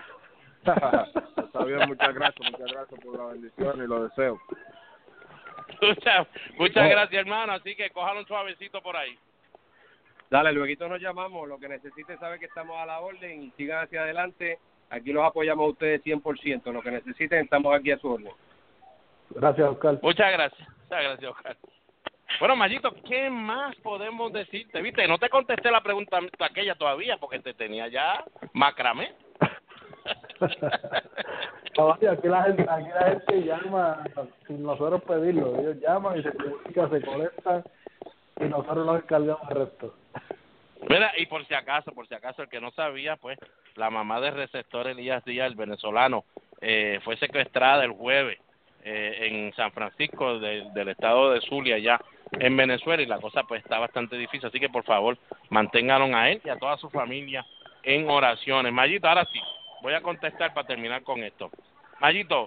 Está bien, muchas gracias, muchas gracias por la bendición y los deseos.
Muchas, muchas gracias, hermano, así que cójalo un suavecito por ahí.
Dale, luego nos llamamos. Lo que necesite sabe que estamos a la orden y sigan hacia adelante. Aquí los apoyamos a ustedes cien por ciento. Lo que necesiten, estamos aquí a su orden.
Gracias, Oscar.
Muchas gracias. Muchas gracias, Oscar. Bueno, Mayito, ¿qué más podemos decirte? Viste, no te contesté la pregunta aquella todavía porque te tenía ya macramé.
Todavía aquí la gente, aquí la gente llama sin nosotros pedirlo. Ellos llaman y se comunican, se conectan y nosotros nos encargamos del resto.
Mira, y por si acaso, por si acaso, el que no sabía, pues, la mamá del receptor Elías Díaz, el venezolano, eh, fue secuestrada el jueves eh, en San Francisco de, del estado de Zulia, allá en Venezuela, y la cosa pues está bastante difícil, así que por favor, manténganlo a él y a toda su familia en oraciones. Mayito, ahora sí, voy a contestar para terminar con esto. Mayito,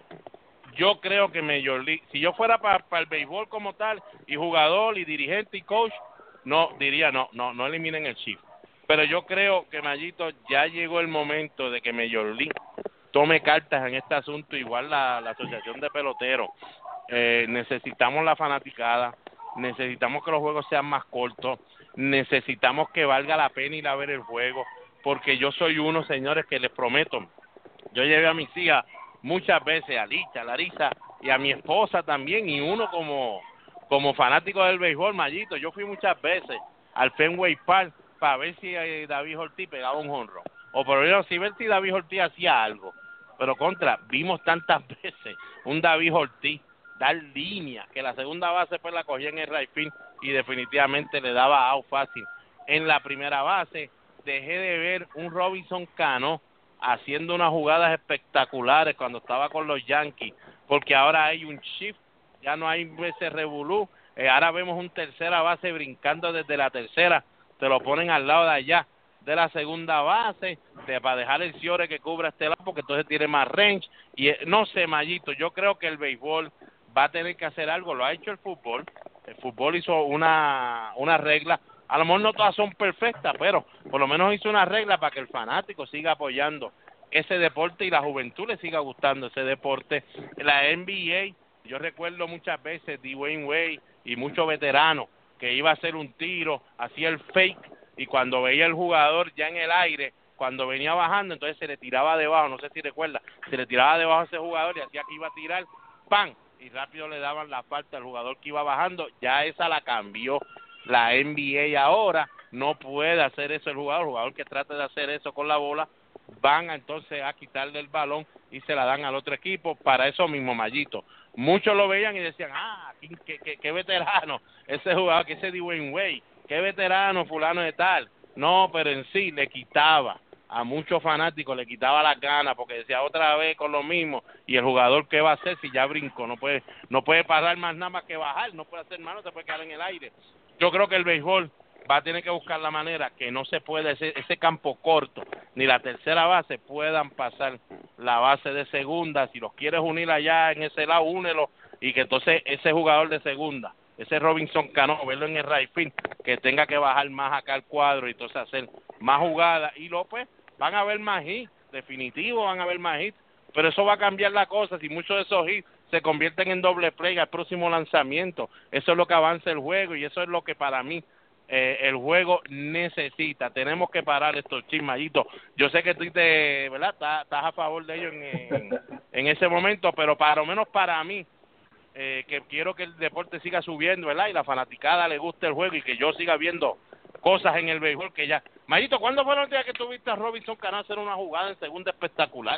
yo creo que Major League, si yo fuera para pa el béisbol como tal, y jugador, y dirigente, y coach, no, diría no, no, no eliminen el shift. Pero yo creo que, Mayito, ya llegó el momento de que Major League tome cartas en este asunto, igual la, la Asociación de Peloteros. Eh, necesitamos la fanaticada, necesitamos que los juegos sean más cortos, necesitamos que valga la pena ir a ver el juego, porque yo soy uno, señores, que les prometo, yo llevé a mis hijas muchas veces, a Licha, a Larisa, y a mi esposa también, y uno como... como fanático del béisbol, Mayito, yo fui muchas veces al Fenway Park para ver si eh, David Ortiz pegaba un jonrón, o por lo menos si ver si David Ortiz hacía algo. Pero contra, vimos tantas veces un David Ortiz dar línea, que la segunda base pues la cogía en el right field y definitivamente le daba out fácil. En la primera base dejé de ver un Robinson Cano haciendo unas jugadas espectaculares cuando estaba con los Yankees, porque ahora hay un shift, ya no hay ese revolú, eh, ahora vemos un tercera base brincando desde la tercera, te lo ponen al lado de allá de la segunda base, de, para dejar el Ciore que cubra este lado, porque entonces tiene más range, y eh, no sé, Mayito, yo creo que el béisbol va a tener que hacer algo, lo ha hecho el fútbol, el fútbol hizo una, una regla, a lo mejor no todas son perfectas, pero por lo menos hizo una regla para que el fanático siga apoyando ese deporte y la juventud le siga gustando ese deporte. La N B A, yo recuerdo muchas veces Dwayne Wade y muchos veteranos que iba a hacer un tiro, hacía el fake, y cuando veía el jugador ya en el aire, cuando venía bajando, entonces se le tiraba debajo, no sé si recuerda, se le tiraba debajo a ese jugador y hacía que iba a tirar, ¡pam! Y rápido le daban la falta al jugador que iba bajando. Ya esa la cambió la N B A ahora, no puede hacer eso el jugador, el jugador que trate de hacer eso con la bola, van entonces a quitarle el balón y se la dan al otro equipo para eso mismo, Mayito. Muchos lo veían y decían, ah, qué, qué, qué veterano, ese jugador, que ese Dwayne Wade, qué veterano fulano de tal. No, pero en sí le quitaba a muchos fanáticos, le quitaba las ganas, porque decía otra vez con lo mismo, y el jugador qué va a hacer si ya brincó, no puede, no puede parar más nada más que bajar, no puede hacer más, no se puede quedar en el aire. Yo creo que el béisbol va a tener que buscar la manera que no se puede, ese, ese campo corto, ni la tercera base puedan pasar la base de segunda. Si los quieres unir allá en ese lado, únelo, y que entonces ese jugador de segunda, ese Robinson Cano, verlo en el right field, que tenga que bajar más acá al cuadro y entonces hacer más jugadas, y López, van a haber más hits, definitivo van a haber más hits, pero eso va a cambiar la cosa si muchos de esos hits se convierten en doble play al próximo lanzamiento. Eso es lo que avanza el juego, y eso es lo que para mí eh, el juego necesita. Tenemos que parar estos chismallitos. Yo sé que tú te, ¿verdad? Estás, estás a favor de ellos en, en, en ese momento, pero para lo menos para mí, eh, que quiero que el deporte siga subiendo, ¿verdad? Y la fanaticada le guste el juego y que yo siga viendo cosas en el béisbol que ya... Mayito, ¿cuándo fue el día que tuviste a Robinson Cano hacer una jugada en segunda espectacular?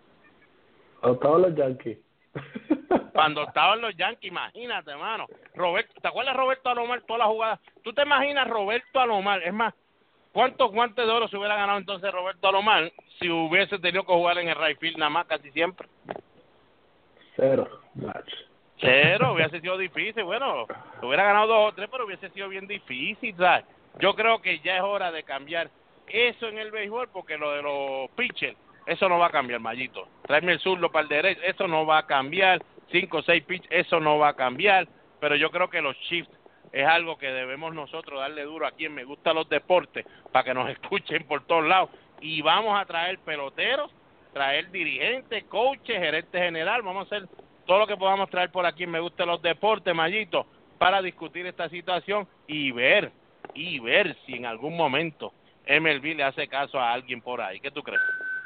Cuando estaban los Yankees.
Cuando estaban los Yankees, imagínate, hermano. Roberto, ¿te acuerdas de Roberto Alomar toda la jugada? ¿Tú te imaginas Roberto Alomar? Es más, ¿cuántos guantes de oro se hubiera ganado entonces Roberto Alomar si hubiese tenido que jugar en el right field nada más casi siempre?
Cero.
Cero, hubiese sido difícil. Bueno, hubiera ganado dos o tres, pero hubiese sido bien difícil, ¿sabes? Yo creo que ya es hora de cambiar eso en el béisbol, porque lo de los pitchers, eso no va a cambiar, Mayito. Tráeme el zurdo para el derecho, eso no va a cambiar. Cinco o seis pitches, eso no va a cambiar. Pero yo creo que los shifts es algo que debemos nosotros darle duro a quien me gusta los deportes, para que nos escuchen por todos lados. Y vamos a traer peloteros, traer dirigentes, coaches, gerentes general. Vamos a hacer todo lo que podamos traer por aquí en Me Gustan los Deportes, Mayito, para discutir esta situación y ver y ver si en algún momento M L B le hace caso a alguien por ahí. ¿Qué tú crees?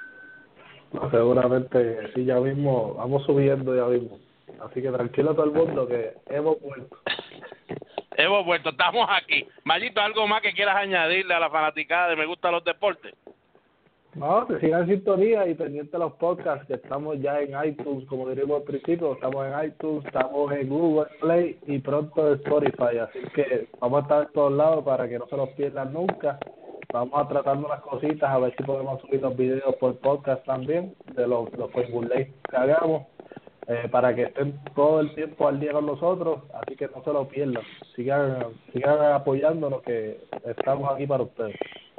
No, seguramente sí, ya mismo, vamos subiendo ya mismo. Así que tranquilo todo el mundo que hemos vuelto.
Hemos vuelto, estamos aquí. Mayito, ¿algo más que quieras añadirle a la fanaticada de Me Gustan los Deportes?
No, que sigan en sintonía y pendiente de los podcasts, que estamos ya en iTunes, como diríamos al principio, estamos en iTunes, estamos en Google Play y pronto en Spotify, así que vamos a estar en todos lados para que no se los pierdan nunca. Vamos a tratar unas cositas, a ver si podemos subir los videos por podcast también, de los, los Facebook Live que hagamos, eh, para que estén todo el tiempo al día con nosotros, así que no se lo pierdan. Sigan, sigan apoyándonos, que estamos aquí para ustedes.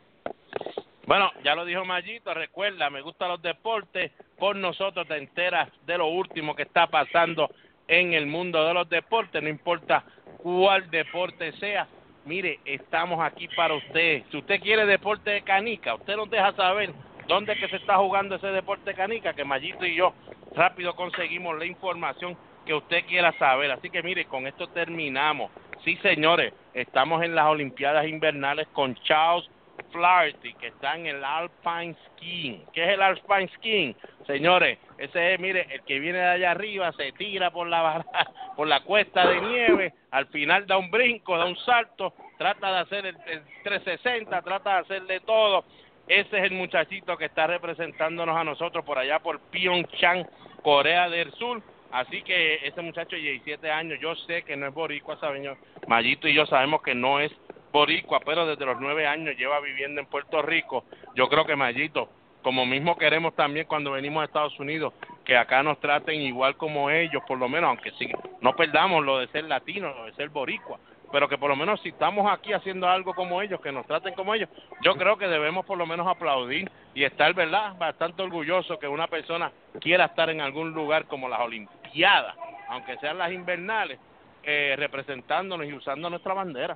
Bueno, ya lo dijo Mayito, recuerda, Me Gustan los Deportes, por nosotros te enteras de lo último que está pasando en el mundo de los deportes, no importa cuál deporte sea. Mire, estamos aquí para usted. Si usted quiere deporte de canica, usted nos deja saber dónde es que se está jugando ese deporte de canica, que Mayito y yo rápido conseguimos la información que usted quiera saber. Así que mire, con esto terminamos. Sí, señores, estamos en las Olimpiadas Invernales con Charles Flaherty, que está en el Alpine Skiing. ¿Qué es el Alpine Skiing? Señores, ese es, mire, el que viene de allá arriba, se tira por la barra, por la cuesta de nieve, al final da un brinco, da un salto, trata de hacer el, el trescientos sesenta, trata de hacerle todo. Ese es el muchachito que está representándonos a nosotros por allá por Pyeongchang, Corea del Sur. Así que ese muchacho de diecisiete años, yo sé que no es boricua, señor Mayito y yo sabemos que no es boricua, pero desde los nueve años lleva viviendo en Puerto Rico. Yo creo que Mayito, como mismo queremos también cuando venimos a Estados Unidos, que acá nos traten igual como ellos, por lo menos, aunque sí, no perdamos lo de ser latino, lo de ser boricua, pero que por lo menos si estamos aquí haciendo algo como ellos, que nos traten como ellos, yo creo que debemos por lo menos aplaudir y estar, ¿verdad?, bastante orgulloso que una persona quiera estar en algún lugar como las Olimpiadas, aunque sean las invernales, eh, representándonos y usando nuestra bandera.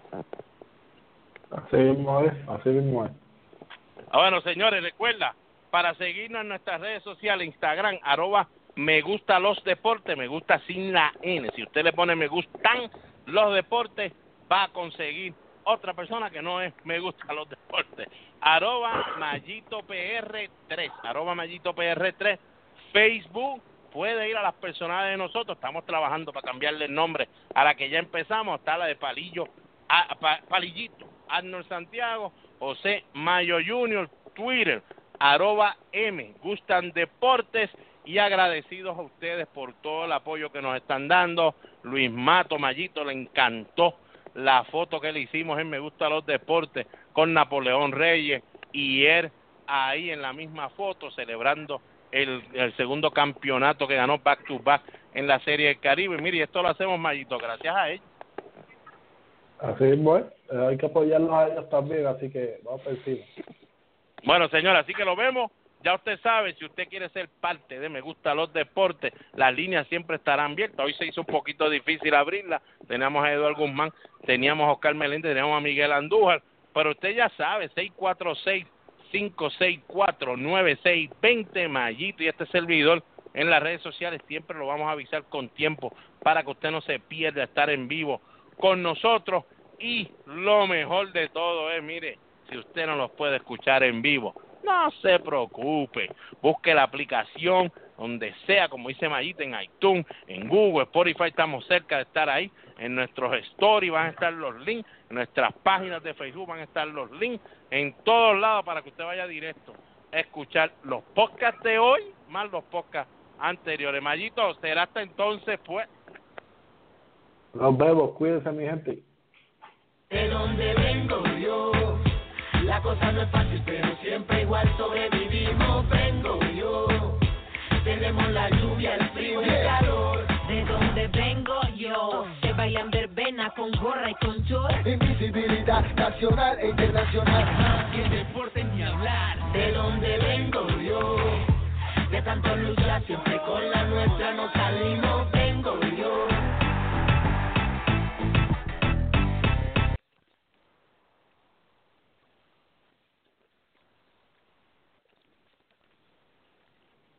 Así mismo es, así mismo es.
Ah, bueno, señores, recuerda, para seguirnos en nuestras redes sociales, Instagram, arroba Me Gusta Los Deportes, me gusta sin la N. Si usted le pone Me Gustan Los Deportes, va a conseguir otra persona que no es Me Gusta Los Deportes. Arroba Mayito P R tres, arroba Mayito P R tres, Facebook. Puede ir a las personales de nosotros, estamos trabajando para cambiarle el nombre a la que ya empezamos, está la de Palillo, a, pa, Palillito, Arnold Santiago, José Mayo Junior, Twitter, arroba M, Gustan Deportes, y agradecidos a ustedes por todo el apoyo que nos están dando. Luis Mato, Mayito, le encantó la foto que le hicimos en Me Gusta Los Deportes con Napoleón Reyes y él ahí en la misma foto celebrando el, el segundo campeonato que ganó back to back en la Serie del Caribe. Mire, esto lo hacemos, Mayito, gracias a ellos.
Así mismo es, eh, hay que apoyarlos a ellos también, así que vamos por encima.
Bueno, señor, así que lo vemos. Ya usted sabe, si usted quiere ser parte de Me Gusta Los Deportes, las líneas siempre estarán abiertas. Hoy se hizo un poquito difícil abrirla. Teníamos a Eduardo Guzmán, teníamos a Oscar Meléndez, teníamos a Miguel Andújar. Pero usted ya sabe, seis cuatro seis, cinco seis cuatro, nueve seis dos cero, Mayito y este servidor en las redes sociales. Siempre lo vamos a avisar con tiempo para que usted no se pierda estar en vivo con nosotros. Y lo mejor de todo es, mire, si usted no los puede escuchar en vivo, no se preocupe, busque la aplicación donde sea, como dice Mayita, en iTunes, en Google, Spotify, estamos cerca de estar ahí, en nuestros stories van a estar los links, en nuestras páginas de Facebook van a estar los links, en todos lados para que usted vaya directo a escuchar los podcasts de hoy, más los podcasts anteriores. Mayito, será hasta entonces, pues.
Nos vemos, cuídense mi gente.
De donde vengo yo, la cosa no es fácil, pero siempre igual sobrevivimos. Vengo yo, tenemos la lluvia, el frío y el calor.
De donde vengo yo, se bailan verbena con gorra y con short.
Invisibilidad nacional e internacional.
Más que deporte ni hablar.
De donde vengo yo, de tanto luchar siempre con la nuestra no